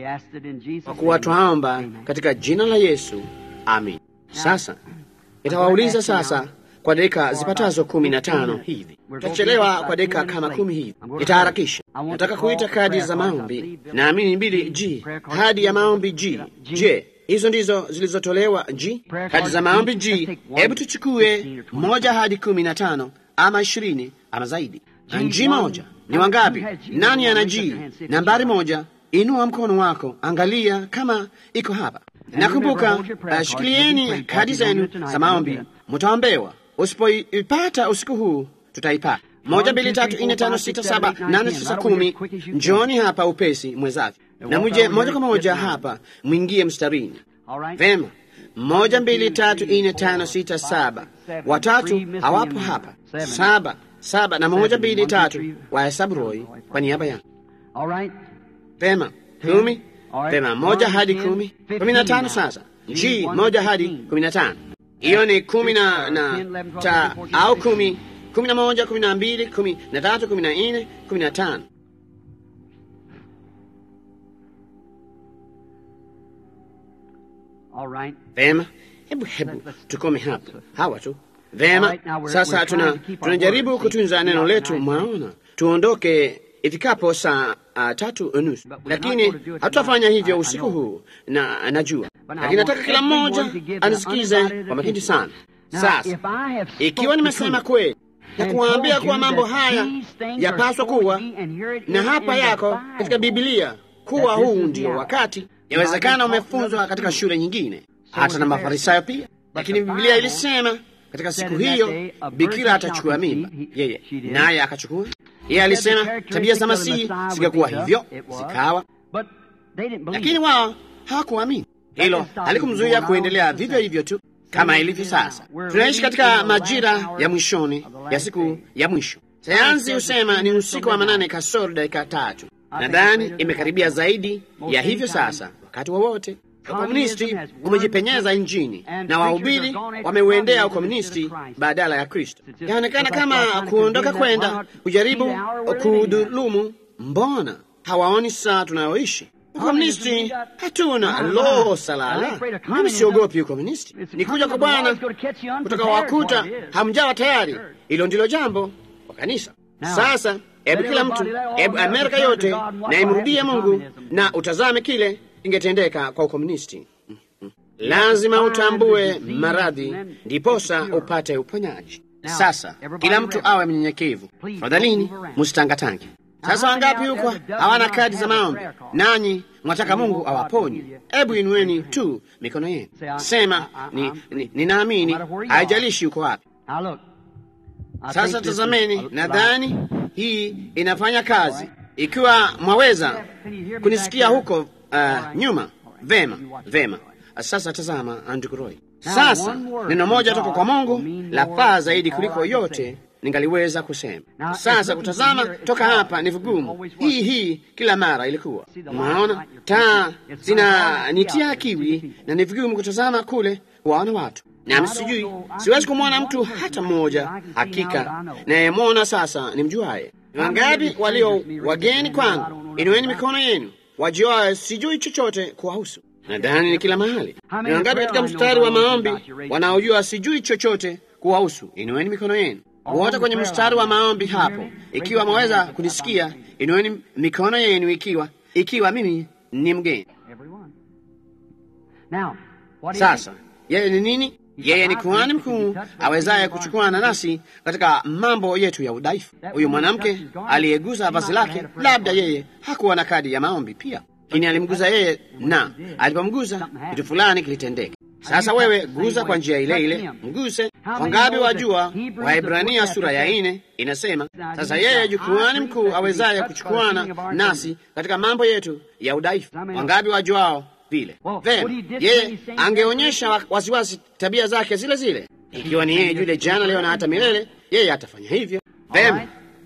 kwa kuwa twaomba katika jina la Yesu, amin. Sasa itawauliza sasa kwa dakika zipatazo kumi na tano hivi. Tutachelewa kwa dakika kama kumi hivi, nitaharakisha. Nataka kuita kadi za maombi, naamini mbili G, kadi ya maombi G. Je, hizo ndizo zilizotolewa G? Kadi za maombi G. Hebu tuchukue moja hadi kumi na tano ama ishirini ama zaidi. Na G moja ni wangapi? Nani ana G nambari moja? Inua mkono wako, angalia kama iko hapa. Nakumbuka, uh, shikilieni kadi zenu za maombi, mutaombewa. Usipoipata usiku huu, tutaipata. Moja, mbili, tatu, nne, tano, sita, saba, nane, tisa, kumi. Njoni hapa upesi mwezavyo, na muje moja kwa moja hapa, mwingie mstarini. Vema. Moja, mbili, tatu, nne, tano, sita, saba. Watatu hawapo hapa. Saba, saba na moja, mbili, tatu. Wahesabu Roy kwa niaba yangu. Vema. Kumi. Vema, moja hadi kumi. Kumi na tano sasa. G, moja hadi kumi na tano. Hiyo ni kumi na, na ta, au kumi, kumi na moja, kumi na mbili, kumi na tatu, kumi na nne, kumi na tano. Vema, hebu hebu tukome hapo, hawa tu. Vema, sasa tuna tunajaribu kutunza neno letu, mwaona. Tuondoke ifikapo saa uh, tatu unusu, lakini hatutafanya hivyo usiku huu, na najua, lakini nataka kila mmoja anisikize kwa makini sana. Sasa ikiwa nimesema kweli na kuwaambia kuwa mambo haya yapaswa kuwa, na hapa yako katika Biblia kuwa huu ndio wakati, yawezekana umefunzwa katika shule nyingine, hata na Mafarisayo pia, lakini Biblia ilisema katika siku hiyo bikira atachukua mimba, yeye naye akachukua. Yeye alisema tabia za Masihi zikakuwa hivyo, zikawa, lakini wao hawakuamini. Hilo halikumzuia kuendelea vivyo hivyo tu kama ilivyo sasa. Tunaishi katika majira ya mwishoni ya siku ya mwisho, Sayansi husema ni usiku wa manane kasoro dakika tatu. Nadhani imekaribia zaidi ya hivyo sasa. Wakati wowote ukomunisti umejipenyeza nchini na wahubiri wameuendea ukomunisti badala ya Kristo. Yaonekana kama kuondoka kwenda kujaribu kudhulumu. Mbona hawaoni saa tunayoishi? Ukomunisti hatuna lo salala. Mimi siogopi ukomunisti. Ni kuja kwa Bwana kutoka wakuta hamjawa tayari. Hilo ndilo jambo kwa kanisa. Sasa hebu kila mtu, hebu Amerika yote na imrudie Mungu na utazame kile ingetendeka kwa ukomunisti. Lazima utambue maradhi ndiposa upate uponyaji. Sasa kila mtu awe mnyenyekevu. Fadhalini msitangatange. Sasa wangapi huko hawana kadi za maombi, nanyi mwataka Mungu awaponye? Hebu inueni tu mikono yenu, sema ninaamini, ni, ni haijalishi uko wapi. Sasa tazameni, nadhani hii inafanya kazi. Ikiwa mwaweza kunisikia huko uh, nyuma, vema vema. Sasa tazama, Andrew Roy. Sasa neno moja toka kwa Mungu la faa zaidi kuliko yote ningaliweza kusema. Sasa kutazama toka hapa ni vigumu. Hii hii kila mara ilikuwa. Unaona, taa zinanitia kiwi na ni vigumu kutazama kule kuwaona watu. Na msijui, siwezi kumwona mtu hata mmoja hakika nayemwona sasa ni mjuaye. Ni wangapi walio wageni kwangu? Inueni mikono yenu. Wajua sijui chochote kuwahusu. Nadhani ni kila mahali. Ni wangapi katika mstari wa maombi wanaojua sijui chochote kuwahusu? Inueni mikono yenu. Wote kwenye mstari wa maombi hapo, ikiwa mwaweza kunisikia, inueni mikono yenu ikiwa ikiwa mimi ni mgeni. Sasa yeye ni nini? Yeye ni kuhani mkuu awezaye kuchukua nasi katika mambo yetu ya udhaifu. Huyu mwanamke aliyeguza vazi lake, labda yeye hakuwa na kadi ya maombi pia, lakini alimguza yeye, na alipomguza kitu fulani kilitendeka. Sasa wewe guza kwa njia ile ile, mguse. Wangapi wajua Waebrania sura ya nne inasema, sasa yeye jukuani mkuu awezaye kuchukuana nasi katika mambo yetu ya udhaifu. Wangapi wajuao vile? Vema, yeye angeonyesha waziwazi tabia zake zile zile. Ikiwa ni yeye yule jana, leo na hata milele, yeye atafanya hivyo. Vema,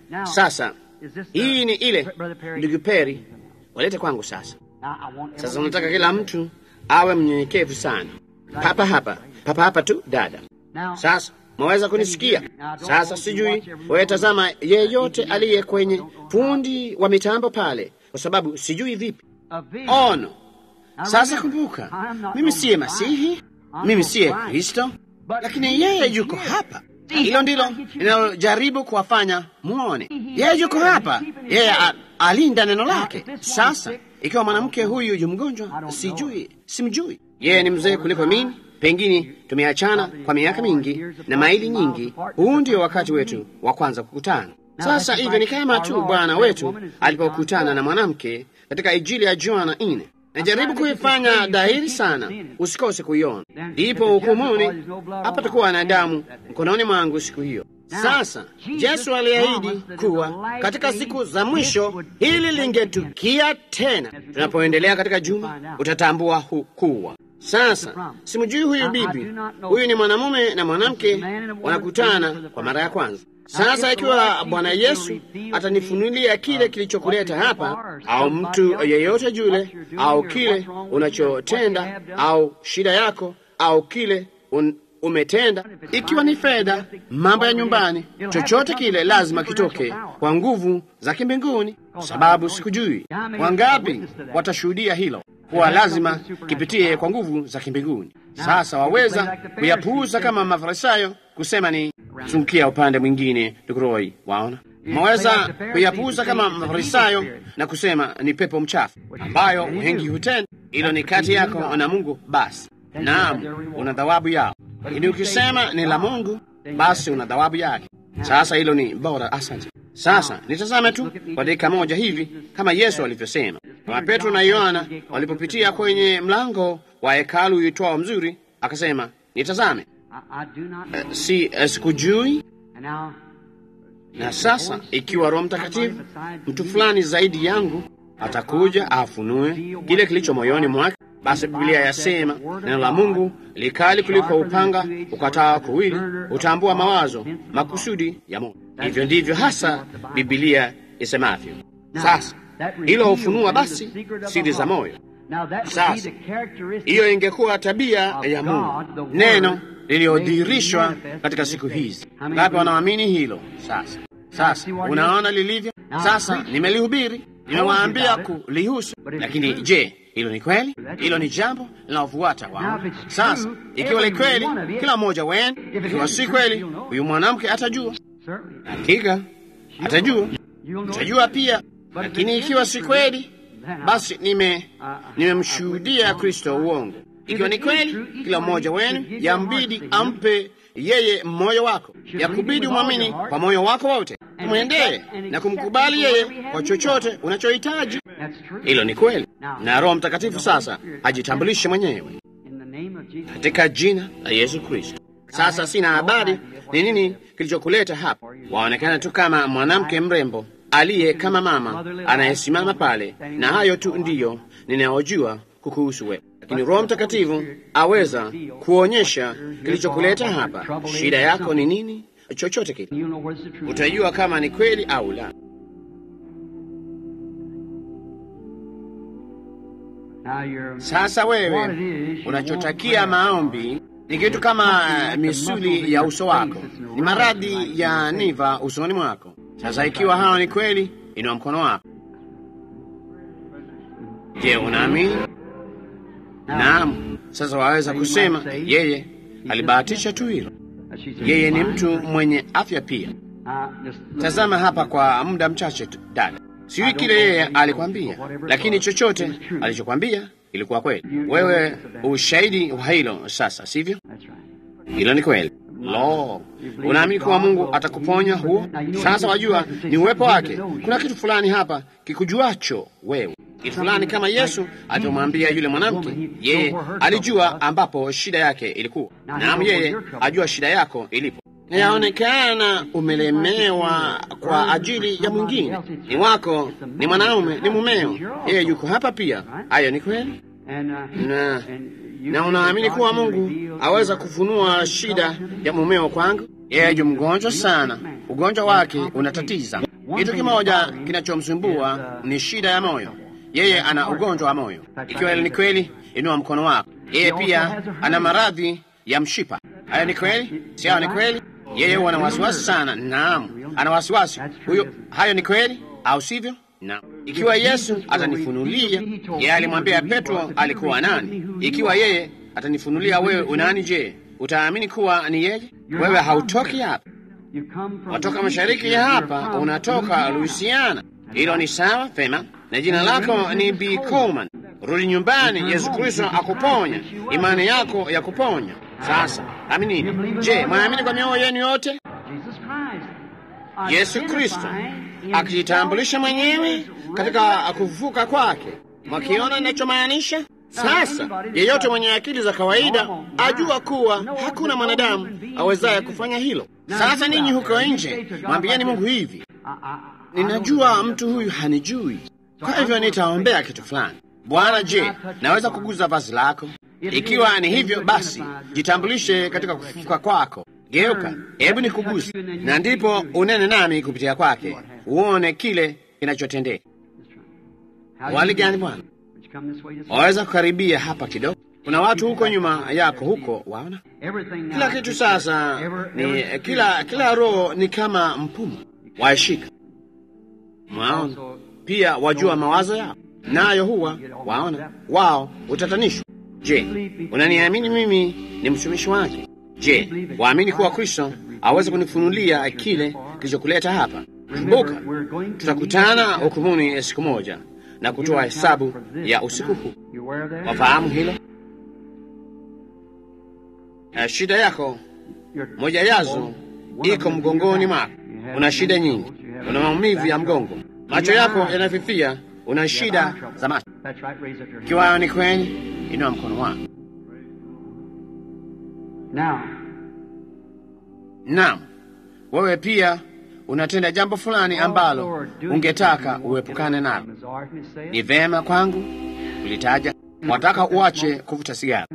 sasa hii ni ile ndugu Perry, walete kwangu sasa. Sasa unataka kila mtu awe mnyenyekevu sana. Papa hapa, papa hapa tu dada. Sasa mwaweza kunisikia? Sasa sijui wewe, tazama yeyote aliye kwenye fundi wa mitambo pale, kwa sababu sijui vipi. Ono. Sasa kumbuka, mimi siye Masihi, mimi siye Kristo, lakini yeye yuko hapa. Hilo ndilo ninalojaribu kuwafanya muone. Yeye yuko hapa, yeye alinda neno lake. Sasa ikiwa mwanamke huyu yu mgonjwa, sijui, simjui. Yeye ni mzee kuliko mimi, pengine tumeachana kwa miaka mingi na maili nyingi. Huu ndio wakati wetu wa kwanza kukutana. Sasa hivyo ni kama tu Bwana wetu alipokutana na mwanamke katika Injili ya Yohana nne. Najaribu kuifanya dhahiri sana, usikose kuiona. Ndipo hukumuni hapatakuwa na damu mkononi mwangu siku hiyo. Sasa Yesu aliahidi kuwa katika siku za mwisho hili lingetukia tena. Tunapoendelea katika juma, utatambua kuwa sasa simjui huyu bibi. Huyu ni mwanamume na mwanamke wanakutana kwa mara ya kwanza. Sasa ikiwa Bwana Yesu atanifunulia kile kilichokuleta hapa, au mtu yeyote yule, au kile unachotenda, au shida yako, au kile un umetenda, ikiwa ni fedha, mambo ya nyumbani, chochote kile lazima kitoke kwa nguvu za kimbinguni, sababu sikujui. Wangapi watashuhudia hilo, kuwa lazima kipitie kwa nguvu za kimbinguni? Sasa waweza kuyapuuza kama Mafarisayo, kusema ni sunkia upande mwingine. Dukuroi, waona, mwaweza kuyapuuza kama Mafarisayo na kusema ni pepo mchafu, ambayo wengi hutenda. Hilo ni kati yako na Mungu, basi naam, una thawabu yao. Lakini ukisema ni la Mungu, basi una thawabu yake. Sasa hilo ni bora. Asante. Sasa nitazame tu kwa dakika moja hivi kama Yesu alivyosema. Kama Petro na Yohana walipopitia kwenye mlango wa hekalu uitwao Mzuri, akasema nitazame, uh, si uh, sikujui. Na sasa ikiwa Roho Mtakatifu, mtu fulani zaidi yangu, atakuja afunue kile kilicho moyoni mwake, Basi Biblia yasema neno la Mungu likali kuliko upanga ukatao kuwili, utambua mawazo makusudi ya moyo. Hivyo ndivyo hasa Biblia isemavyo. Sasa hilo hufunua basi siri za moyo. Sasa hiyo ingekuwa tabia ya Mungu, neno lililodhihirishwa katika siku hizi. Ngapi wanaamini hilo? Sasa sasa unaona lilivyo. Sasa nimelihubiri, nimewaambia kulihusu, lakini je, hilo ni kweli? Hilo ni jambo linalofuata wao. Sasa ikiwa ni kweli, kila mmoja wenu; ikiwa si kweli, huyu mwanamke atajua. Hakika atajua, atajua pia. Lakini ikiwa si kweli, basi nime nimemshuhudia Kristo uongo. Ikiwa ni kweli, kila mmoja wenu yambidi ampe yeye moyo wako, yakubidi umwamini kwa moyo wako wote, kumwendee na kumkubali yeye kwa chochote unachohitaji. Hilo ni kweli, na Roho Mtakatifu sasa ajitambulishe mwenyewe katika jina la Yesu Kristo. Sasa sina habari ni nini kilichokuleta hapa. Waonekana tu kama mwanamke mrembo aliye kama mama anayesimama pale, na hayo tu ndiyo ninayojua kukuhusu wewe. Lakini Roho Mtakatifu aweza kuonyesha kilichokuleta hapa. Shida yako ni nini? Chochote kile utajua kama ni kweli au la. Sasa wewe unachotakia maombi ni kitu kama misuli ya uso wako, ni maradhi ya niva usoni mwako. Sasa ikiwa hao ni kweli, inua mkono wako. Je, unaamini? Naam. Sasa waweza kusema yeye alibahatisha tu hilo. Yeye ni mtu mwenye afya pia. Tazama hapa kwa muda mchache tu, dada. Sijui kile yeye alikwambia, lakini chochote alichokwambia ilikuwa kweli. Wewe ushahidi wa hilo sasa, sivyo? Hilo ni kweli. Lo, unaamini kuwa Mungu atakuponya huo? Sasa wajua ni uwepo wake. Kuna kitu fulani hapa kikujuacho wewe, kitu fulani kama Yesu alipomwambia yule mwanamke. Yeye alijua ambapo shida yake ilikuwa, naam, yeye ajua shida yako ilipo. Yaonekana umelemewa kwa ajili ya mwingine, ni wako, ni mwanaume, ni mumeo. Yeye yuko hapa pia. Hayo ni kweli, na na unaamini kuwa Mungu aweza kufunua shida ya mumeo kwangu? Yeye yu mgonjwa sana, ugonjwa wake unatatiza. Kitu kimoja kinachomsumbua ni shida ya moyo. Yeye ana ugonjwa wa moyo. Ikiwa ni kweli, inua mkono wako. Yeye pia ana maradhi ya mshipa. Hayo ni kweli? Si hayo ni kweli? Yeye ana wasiwasi sana. Naam, ana wasiwasi huyo. Hayo ni kweli au sivyo? Naam. Ikiwa Yesu atanifunulia, yeye alimwambia Petro alikuwa nani. Ikiwa yeye atanifunulia wewe unani, je, utaamini kuwa ni yeye? Wewe hautoki hapa, watoka mashariki ya hapa, unatoka Louisiana. Hilo ni sawa, fema, na jina lako ni B. Coleman. Rudi nyumbani, Yesu Kristo akuponya, imani yako ya kuponya. Sasa aminini. Je, mwaamini kwa mioyo yenu yote? Yesu Kristo akijitambulisha mwenyewe katika kufufuka kwake. Mwakiona ninachomaanisha? Sasa yeyote mwenye akili za kawaida ajua kuwa hakuna mwanadamu awezaye kufanya hilo. Sasa ninyi huko nje, mwambieni Mungu hivi: ninajua mtu huyu hanijui, kwa hivyo nitaombea kitu fulani. Bwana, je, naweza kuguza vazi lako? Ikiwa ni hivyo, basi jitambulishe katika kufufuka kwako. Geuka, hebu nikuguze, na ndipo unene nami kupitia kwake, uone kile kinachotendeka. Wali gani Bwana? Waweza kukaribia hapa kidogo. Kuna watu huko nyuma yako huko, waona kila kitu. Sasa ni kila kila roho ni kama mpuma, waishika. Waona pia, wajua mawazo yao, nayo huwa waona wao utatanishwa. Je, unaniamini mimi ni mtumishi wake? Je, waamini kuwa Kristo aweze kunifunulia kile kilichokuleta hapa? Kumbuka, tutakutana hukumuni siku moja na kutoa hesabu ya usiku huu. Wafahamu hilo? Uh, shida yako moja yazo iko mgongoni mwako. Una shida nyingi, una maumivu ya mgongo, macho yako yanafifia, una shida za macho. Ikiwa ni kweli, inua mkono wako. Naam, wewe pia unatenda jambo fulani ambalo ungetaka uepukane nalo. Ni vema kwangu kulitaja. wataka uache kuvuta sigara.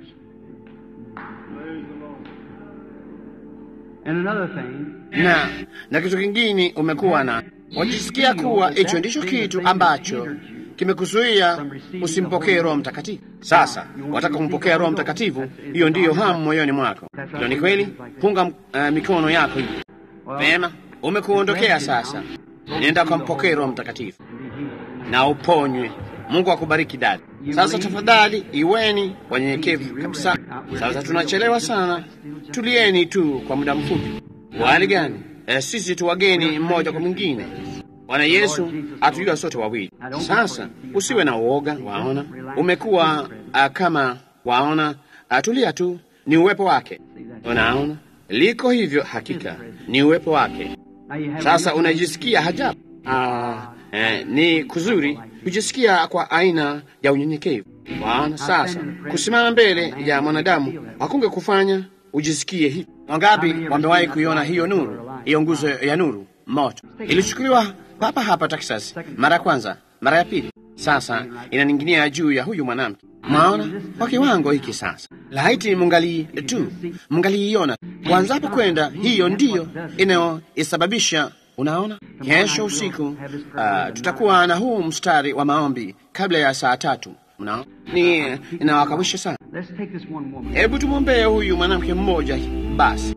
Na na kitu kingine umekuwa na wajisikia kuwa hicho ndicho kitu ambacho kimekuzuia usimpokee Roho Mtakatifu. Sasa wataka kumpokea Roho Mtakatifu, hiyo ndiyo hamu moyoni mwako. Hilo ni kweli? Punga uh, mikono yako hivi. Vema, umekuondokea sasa. Nenda kumpokea Roho Mtakatifu na uponywe. Mungu akubariki dada. Sasa tafadhali iweni wanyenyekevu kabisa. Sasa tunachelewa sana. Tulieni tu kwa muda mfupi. Wali gani? E, sisi tu wageni mmoja kwa mwingine. Bwana Yesu atujua sote wawili. Sasa usiwe na uoga, waona. Umekuwa uh, kama waona, uh, tulia tu, ni uwepo wake. Unaona? Liko hivyo hakika, ni uwepo wake. Sasa unajisikia hajabu. Uh, eh, ni kuzuri kujisikia kwa aina ya unyenyekevu. Waona sasa, kusimama mbele ya mwanadamu hakunge kufanya ujisikie hivi. Wangapi wamewahi kuiona hiyo nuru, hiyo nguzo ya nuru moto? Ilichukuliwa papa hapa Texas mara ya kwanza, mara ya pili. Sasa inaninginia juu ya huyu mwanamke. Maona kwa kiwango hiki sasa. Laiti mungali tu, mungaliiona. Kwanza hapo kwenda, hiyo ndiyo inayoisababisha. Unaona? Kesho usiku uh, tutakuwa na huu mstari wa maombi kabla ya saa tatu. Unaona? Ni inawakawisha sana. Hebu tumwombee huyu mwanamke mmoja basi.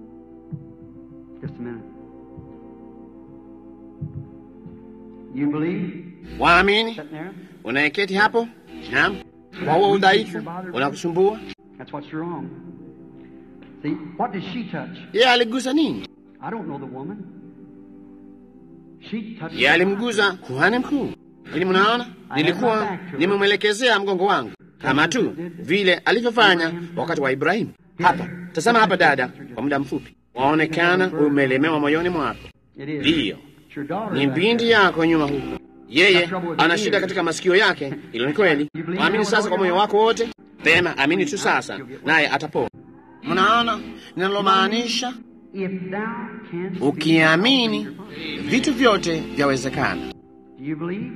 You believe? Waamini? Unaeketi hapo? Naam. Kwa huo udhaifu unakusumbua? That's what's wrong. See, what did she touch? Yeye aligusa nini? I don't know the woman. She touched. Yeye alimguza kuhani mkuu. Ili mnaona? Nilikuwa nimemwelekezea mgongo wangu kama tu vile alivyofanya wakati wa Ibrahimu. Hapa, tazama hapa dada, kwa muda mfupi. Waonekana umelemewa moyoni mwako. Ndiyo. Ni binti yako nyuma huko. Yeye ana shida katika masikio yake. Hilo ni kweli. Amini sasa kwa moyo wako wote. Pema, amini tu sasa, naye atapona. Mnaona ninalomaanisha? Ukiamini, vitu vyote vyawezekana. Do you believe?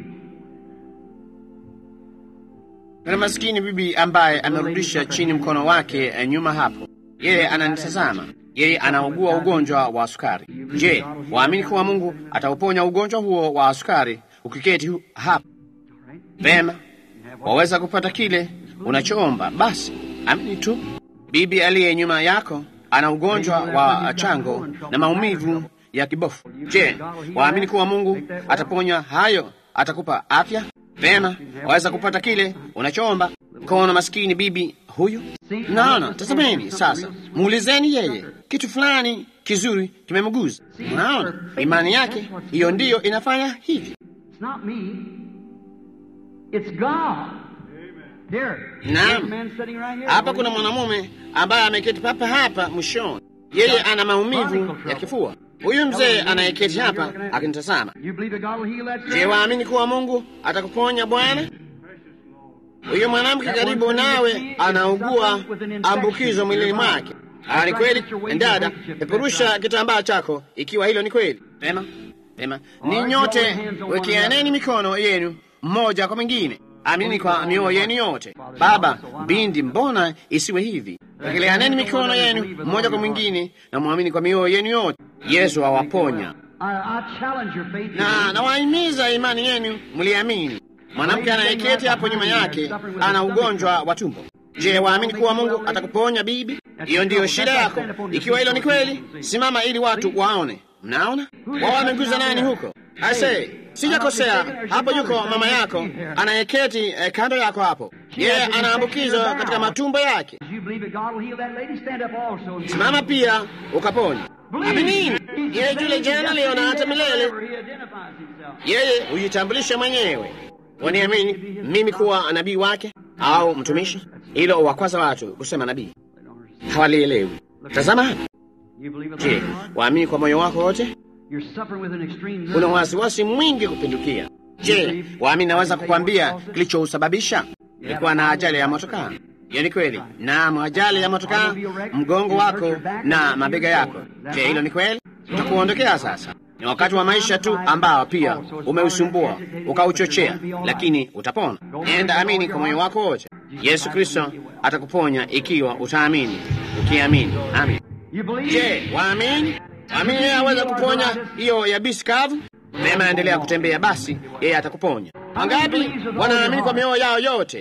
Kuna maskini bibi ambaye amerudisha chini mkono wake nyuma hapo. Yeye ananitazama. Yeye anaugua ugonjwa wa sukari. Je, waamini kuwa Mungu atauponya ugonjwa huo wa sukari ukiketi hapa? Vema, waweza kupata kile unachoomba. Basi amini tu. Bibi aliye nyuma yako ana ugonjwa wa chango na maumivu ya kibofu. Je, waamini kuwa Mungu ataponya hayo, atakupa afya? Vema, waweza kupata kile unachoomba. Kono maskini bibi huyu. Naona, tazameni sasa. Muulizeni yeye. Kitu fulani kizuri kimemguza. Unaona? Imani yake hiyo ndiyo inafanya hivi. It's not me. It's God. There. Naam. Hapa kuna mwanamume ambaye ameketi papa hapa mwishoni. Yeye ana maumivu ya kifua. Huyu mzee anayeketi hapa akinitazama. Je, waamini kuwa Mungu atakuponya Bwana? Huyu mwanamke karibu nawe anaugua ambukizo mwilini mwake. Ah, ni kweli? Dada, peperusha kitambaa chako ikiwa hilo ni kweli. Pema, pema. Ni nyote wekeaneni mikono yenu mmoja kwa mwingine. Amini kwa mioyo yenu yote. Baba, binti, mbona isiwe hivi? Wekeleaneni mikono yenu mmoja kwa mwingine na muamini kwa mioyo yenu yote. Yesu awaponya. Na nawahimiza imani yenu mliamini. Mwanamke anayeketi hapo nyuma yake ana ugonjwa wa tumbo. Je, waamini kuwa Mungu atakuponya bibi? Hiyo ndiyo shida yako. Ikiwa hilo ni kweli, simama ili watu waone. Mnaona? Wao wameguza nani huko? Ase, sijakosea. Hapo yuko mama yako anayeketi eh, kando yako hapo. Yeye anaambukizwa katika matumbo yake. Simama pia ukaponya. Aminini. Yeye yule jana, leo na hata milele. Yeye hujitambulisha mwenyewe. Waniamini mimi kuwa nabii wake au mtumishi? Hilo wakwaza watu kusema nabii. Hawalielewi. Tazama hapa. Je, waamini kwa moyo wako wote? Una wasiwasi mwingi kupindukia. Je, waamini naweza kukwambia kilichousababisha? Ilikuwa na ajali ya motokaa. Hiyo ni kweli. Naam, ajali ya motokaa, mgongo wako na mabega yako. Je, hilo ni kweli? Tutakuondokea sasa. Ni wakati wa maisha tu ambao pia umeusumbua ukauchochea, lakini utapona. Nenda amini kwa moyo wako wote. Yesu Kristo atakuponya ikiwa utaamini. Ukiamini, amin. Je, waamini? Amini yeye aweza kuponya hiyo yabisi kavu? Mema, endelea kutembea basi, yeye atakuponya. Wangapi wanaamini kwa mioyo yao yote?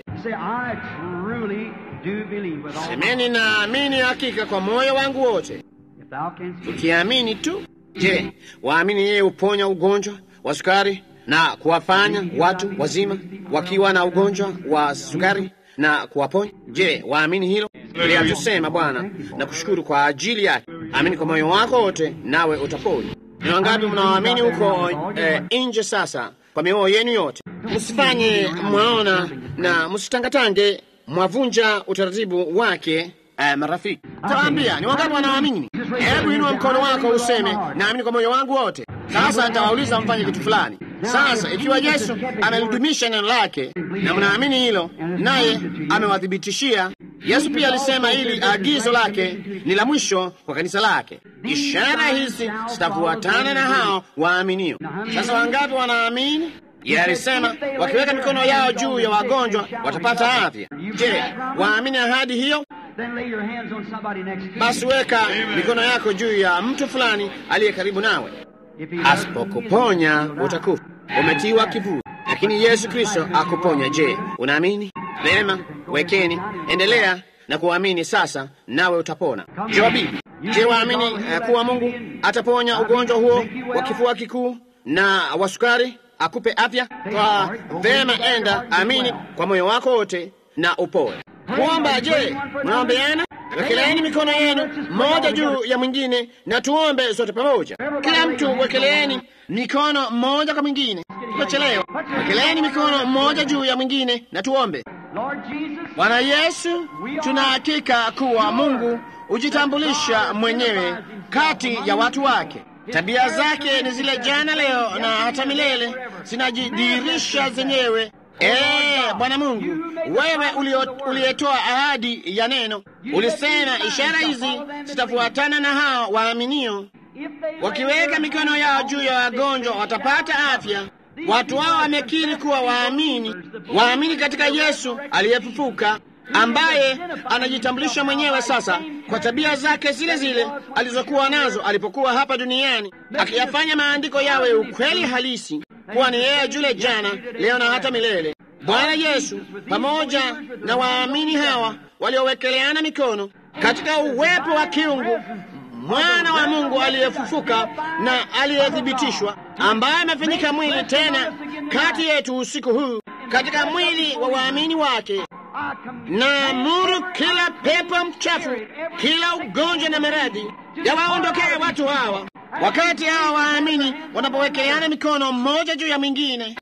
Semeni, naamini hakika kwa moyo wangu wote. Ukiamini tu. Je, waamini yeye uponya ugonjwa wa sukari na kuwafanya watu wazima wakiwa na ugonjwa wa sukari na kuwaponya? Je, waamini hilo? Ili atusema Bwana na kushukuru kwa ajili yake. Amini kwa moyo wako wote nawe utaponywa. Ni wangapi mnaoamini huko eh, nje sasa kwa mioyo yenu yote? Msifanye mwaona na msitangatange mwavunja utaratibu wake. Eh, marafiki, tawaambia ni wangapi wanaamini? Hebu inua mkono wako useme, naamini kwa moyo wangu wote. Sasa nitawauliza mfanye kitu fulani. Sasa ikiwa Yesu amelidumisha neno lake na mnaamini hilo, naye amewathibitishia. Yesu pia alisema ili agizo lake ni la mwisho kwa kanisa lake, ishara hizi zitafuatana na hao waaminio. Sasa wangapi wanaamini? Yeye alisema wakiweka mikono yao juu ya wagonjwa watapata afya. Je, waamini ahadi hiyo? Basi weka mikono yako juu ya mtu fulani aliye karibu nawe. Asipokuponya utakufa, umetiwa kivuli. Lakini Yesu Kristo akuponya. Je, unaamini? Vema, wekeni, endelea na kuamini sasa, nawe utapona. Jawabibi, je, waamini uh, kuwa Mungu ataponya ugonjwa huo wa kifua kikuu na wa sukari, akupe afya? Kwa vema, enda amini kwa moyo wako wote na upone. Kuomba, je, mnaombeana? Wekeleeni mikono yenu mmoja juu ya mwingine na tuombe sote pamoja. Kila mtu wekeleeni mikono mmoja kwa mwingine. Tumechelewa. Wekeleeni mikono mmoja juu ya mwingine na tuombe. Bwana Yesu, tuna hakika kuwa Mungu hujitambulisha mwenyewe kati ya watu wake. Tabia zake ni zile jana, leo na hata milele, zinajidhihirisha zenyewe. Eh, Bwana Mungu, wewe uliyetoa ahadi ya neno, ulisema ishara hizi zitafuatana na hao waaminio. Wakiweka mikono yao juu ya wagonjwa watapata afya. Watu hao wamekiri kuwa waamini, waamini katika Yesu aliyefufuka, ambaye anajitambulisha mwenyewe sasa kwa tabia zake zile zile alizokuwa nazo alipokuwa hapa duniani, akiyafanya maandiko yawe ukweli halisi kuwa ni yeye yule jana, leo na hata milele. Bwana Yesu pamoja na waamini hawa waliowekeleana mikono katika uwepo wa kiungu, mwana wa Mungu aliyefufuka na aliyethibitishwa, ambaye amefanyika mwili tena kati yetu usiku huu katika mwili wa waamini wake, na amuru kila pepo mchafu, kila ugonjwa na maradhi yawaondokee watu hawa wakati hawa waamini wanapowekeleana mikono mmoja juu ya mwingine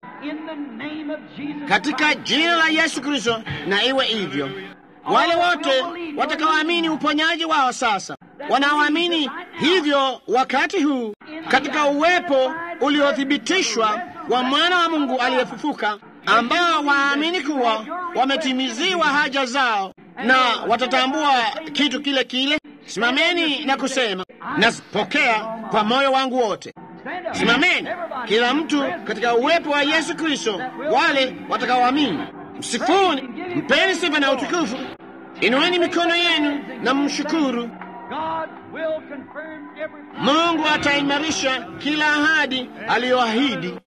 katika jina la Yesu Kristo. Na iwe hivyo. Wale wote watakaoamini uponyaji wao sasa, wanaoamini hivyo wakati huu katika uwepo uliothibitishwa wa mwana wa Mungu aliyefufuka, ambao waamini kuwa wametimiziwa haja zao na watatambua kitu kile kile, simameni na kusema, napokea kwa moyo wangu wote. Simameni kila mtu katika uwepo wa Yesu Kristo. Wale watakaoamini, msifuni, mpeni sifa na utukufu. Inueni mikono yenu na mshukuru. Mungu ataimarisha kila ahadi aliyoahidi.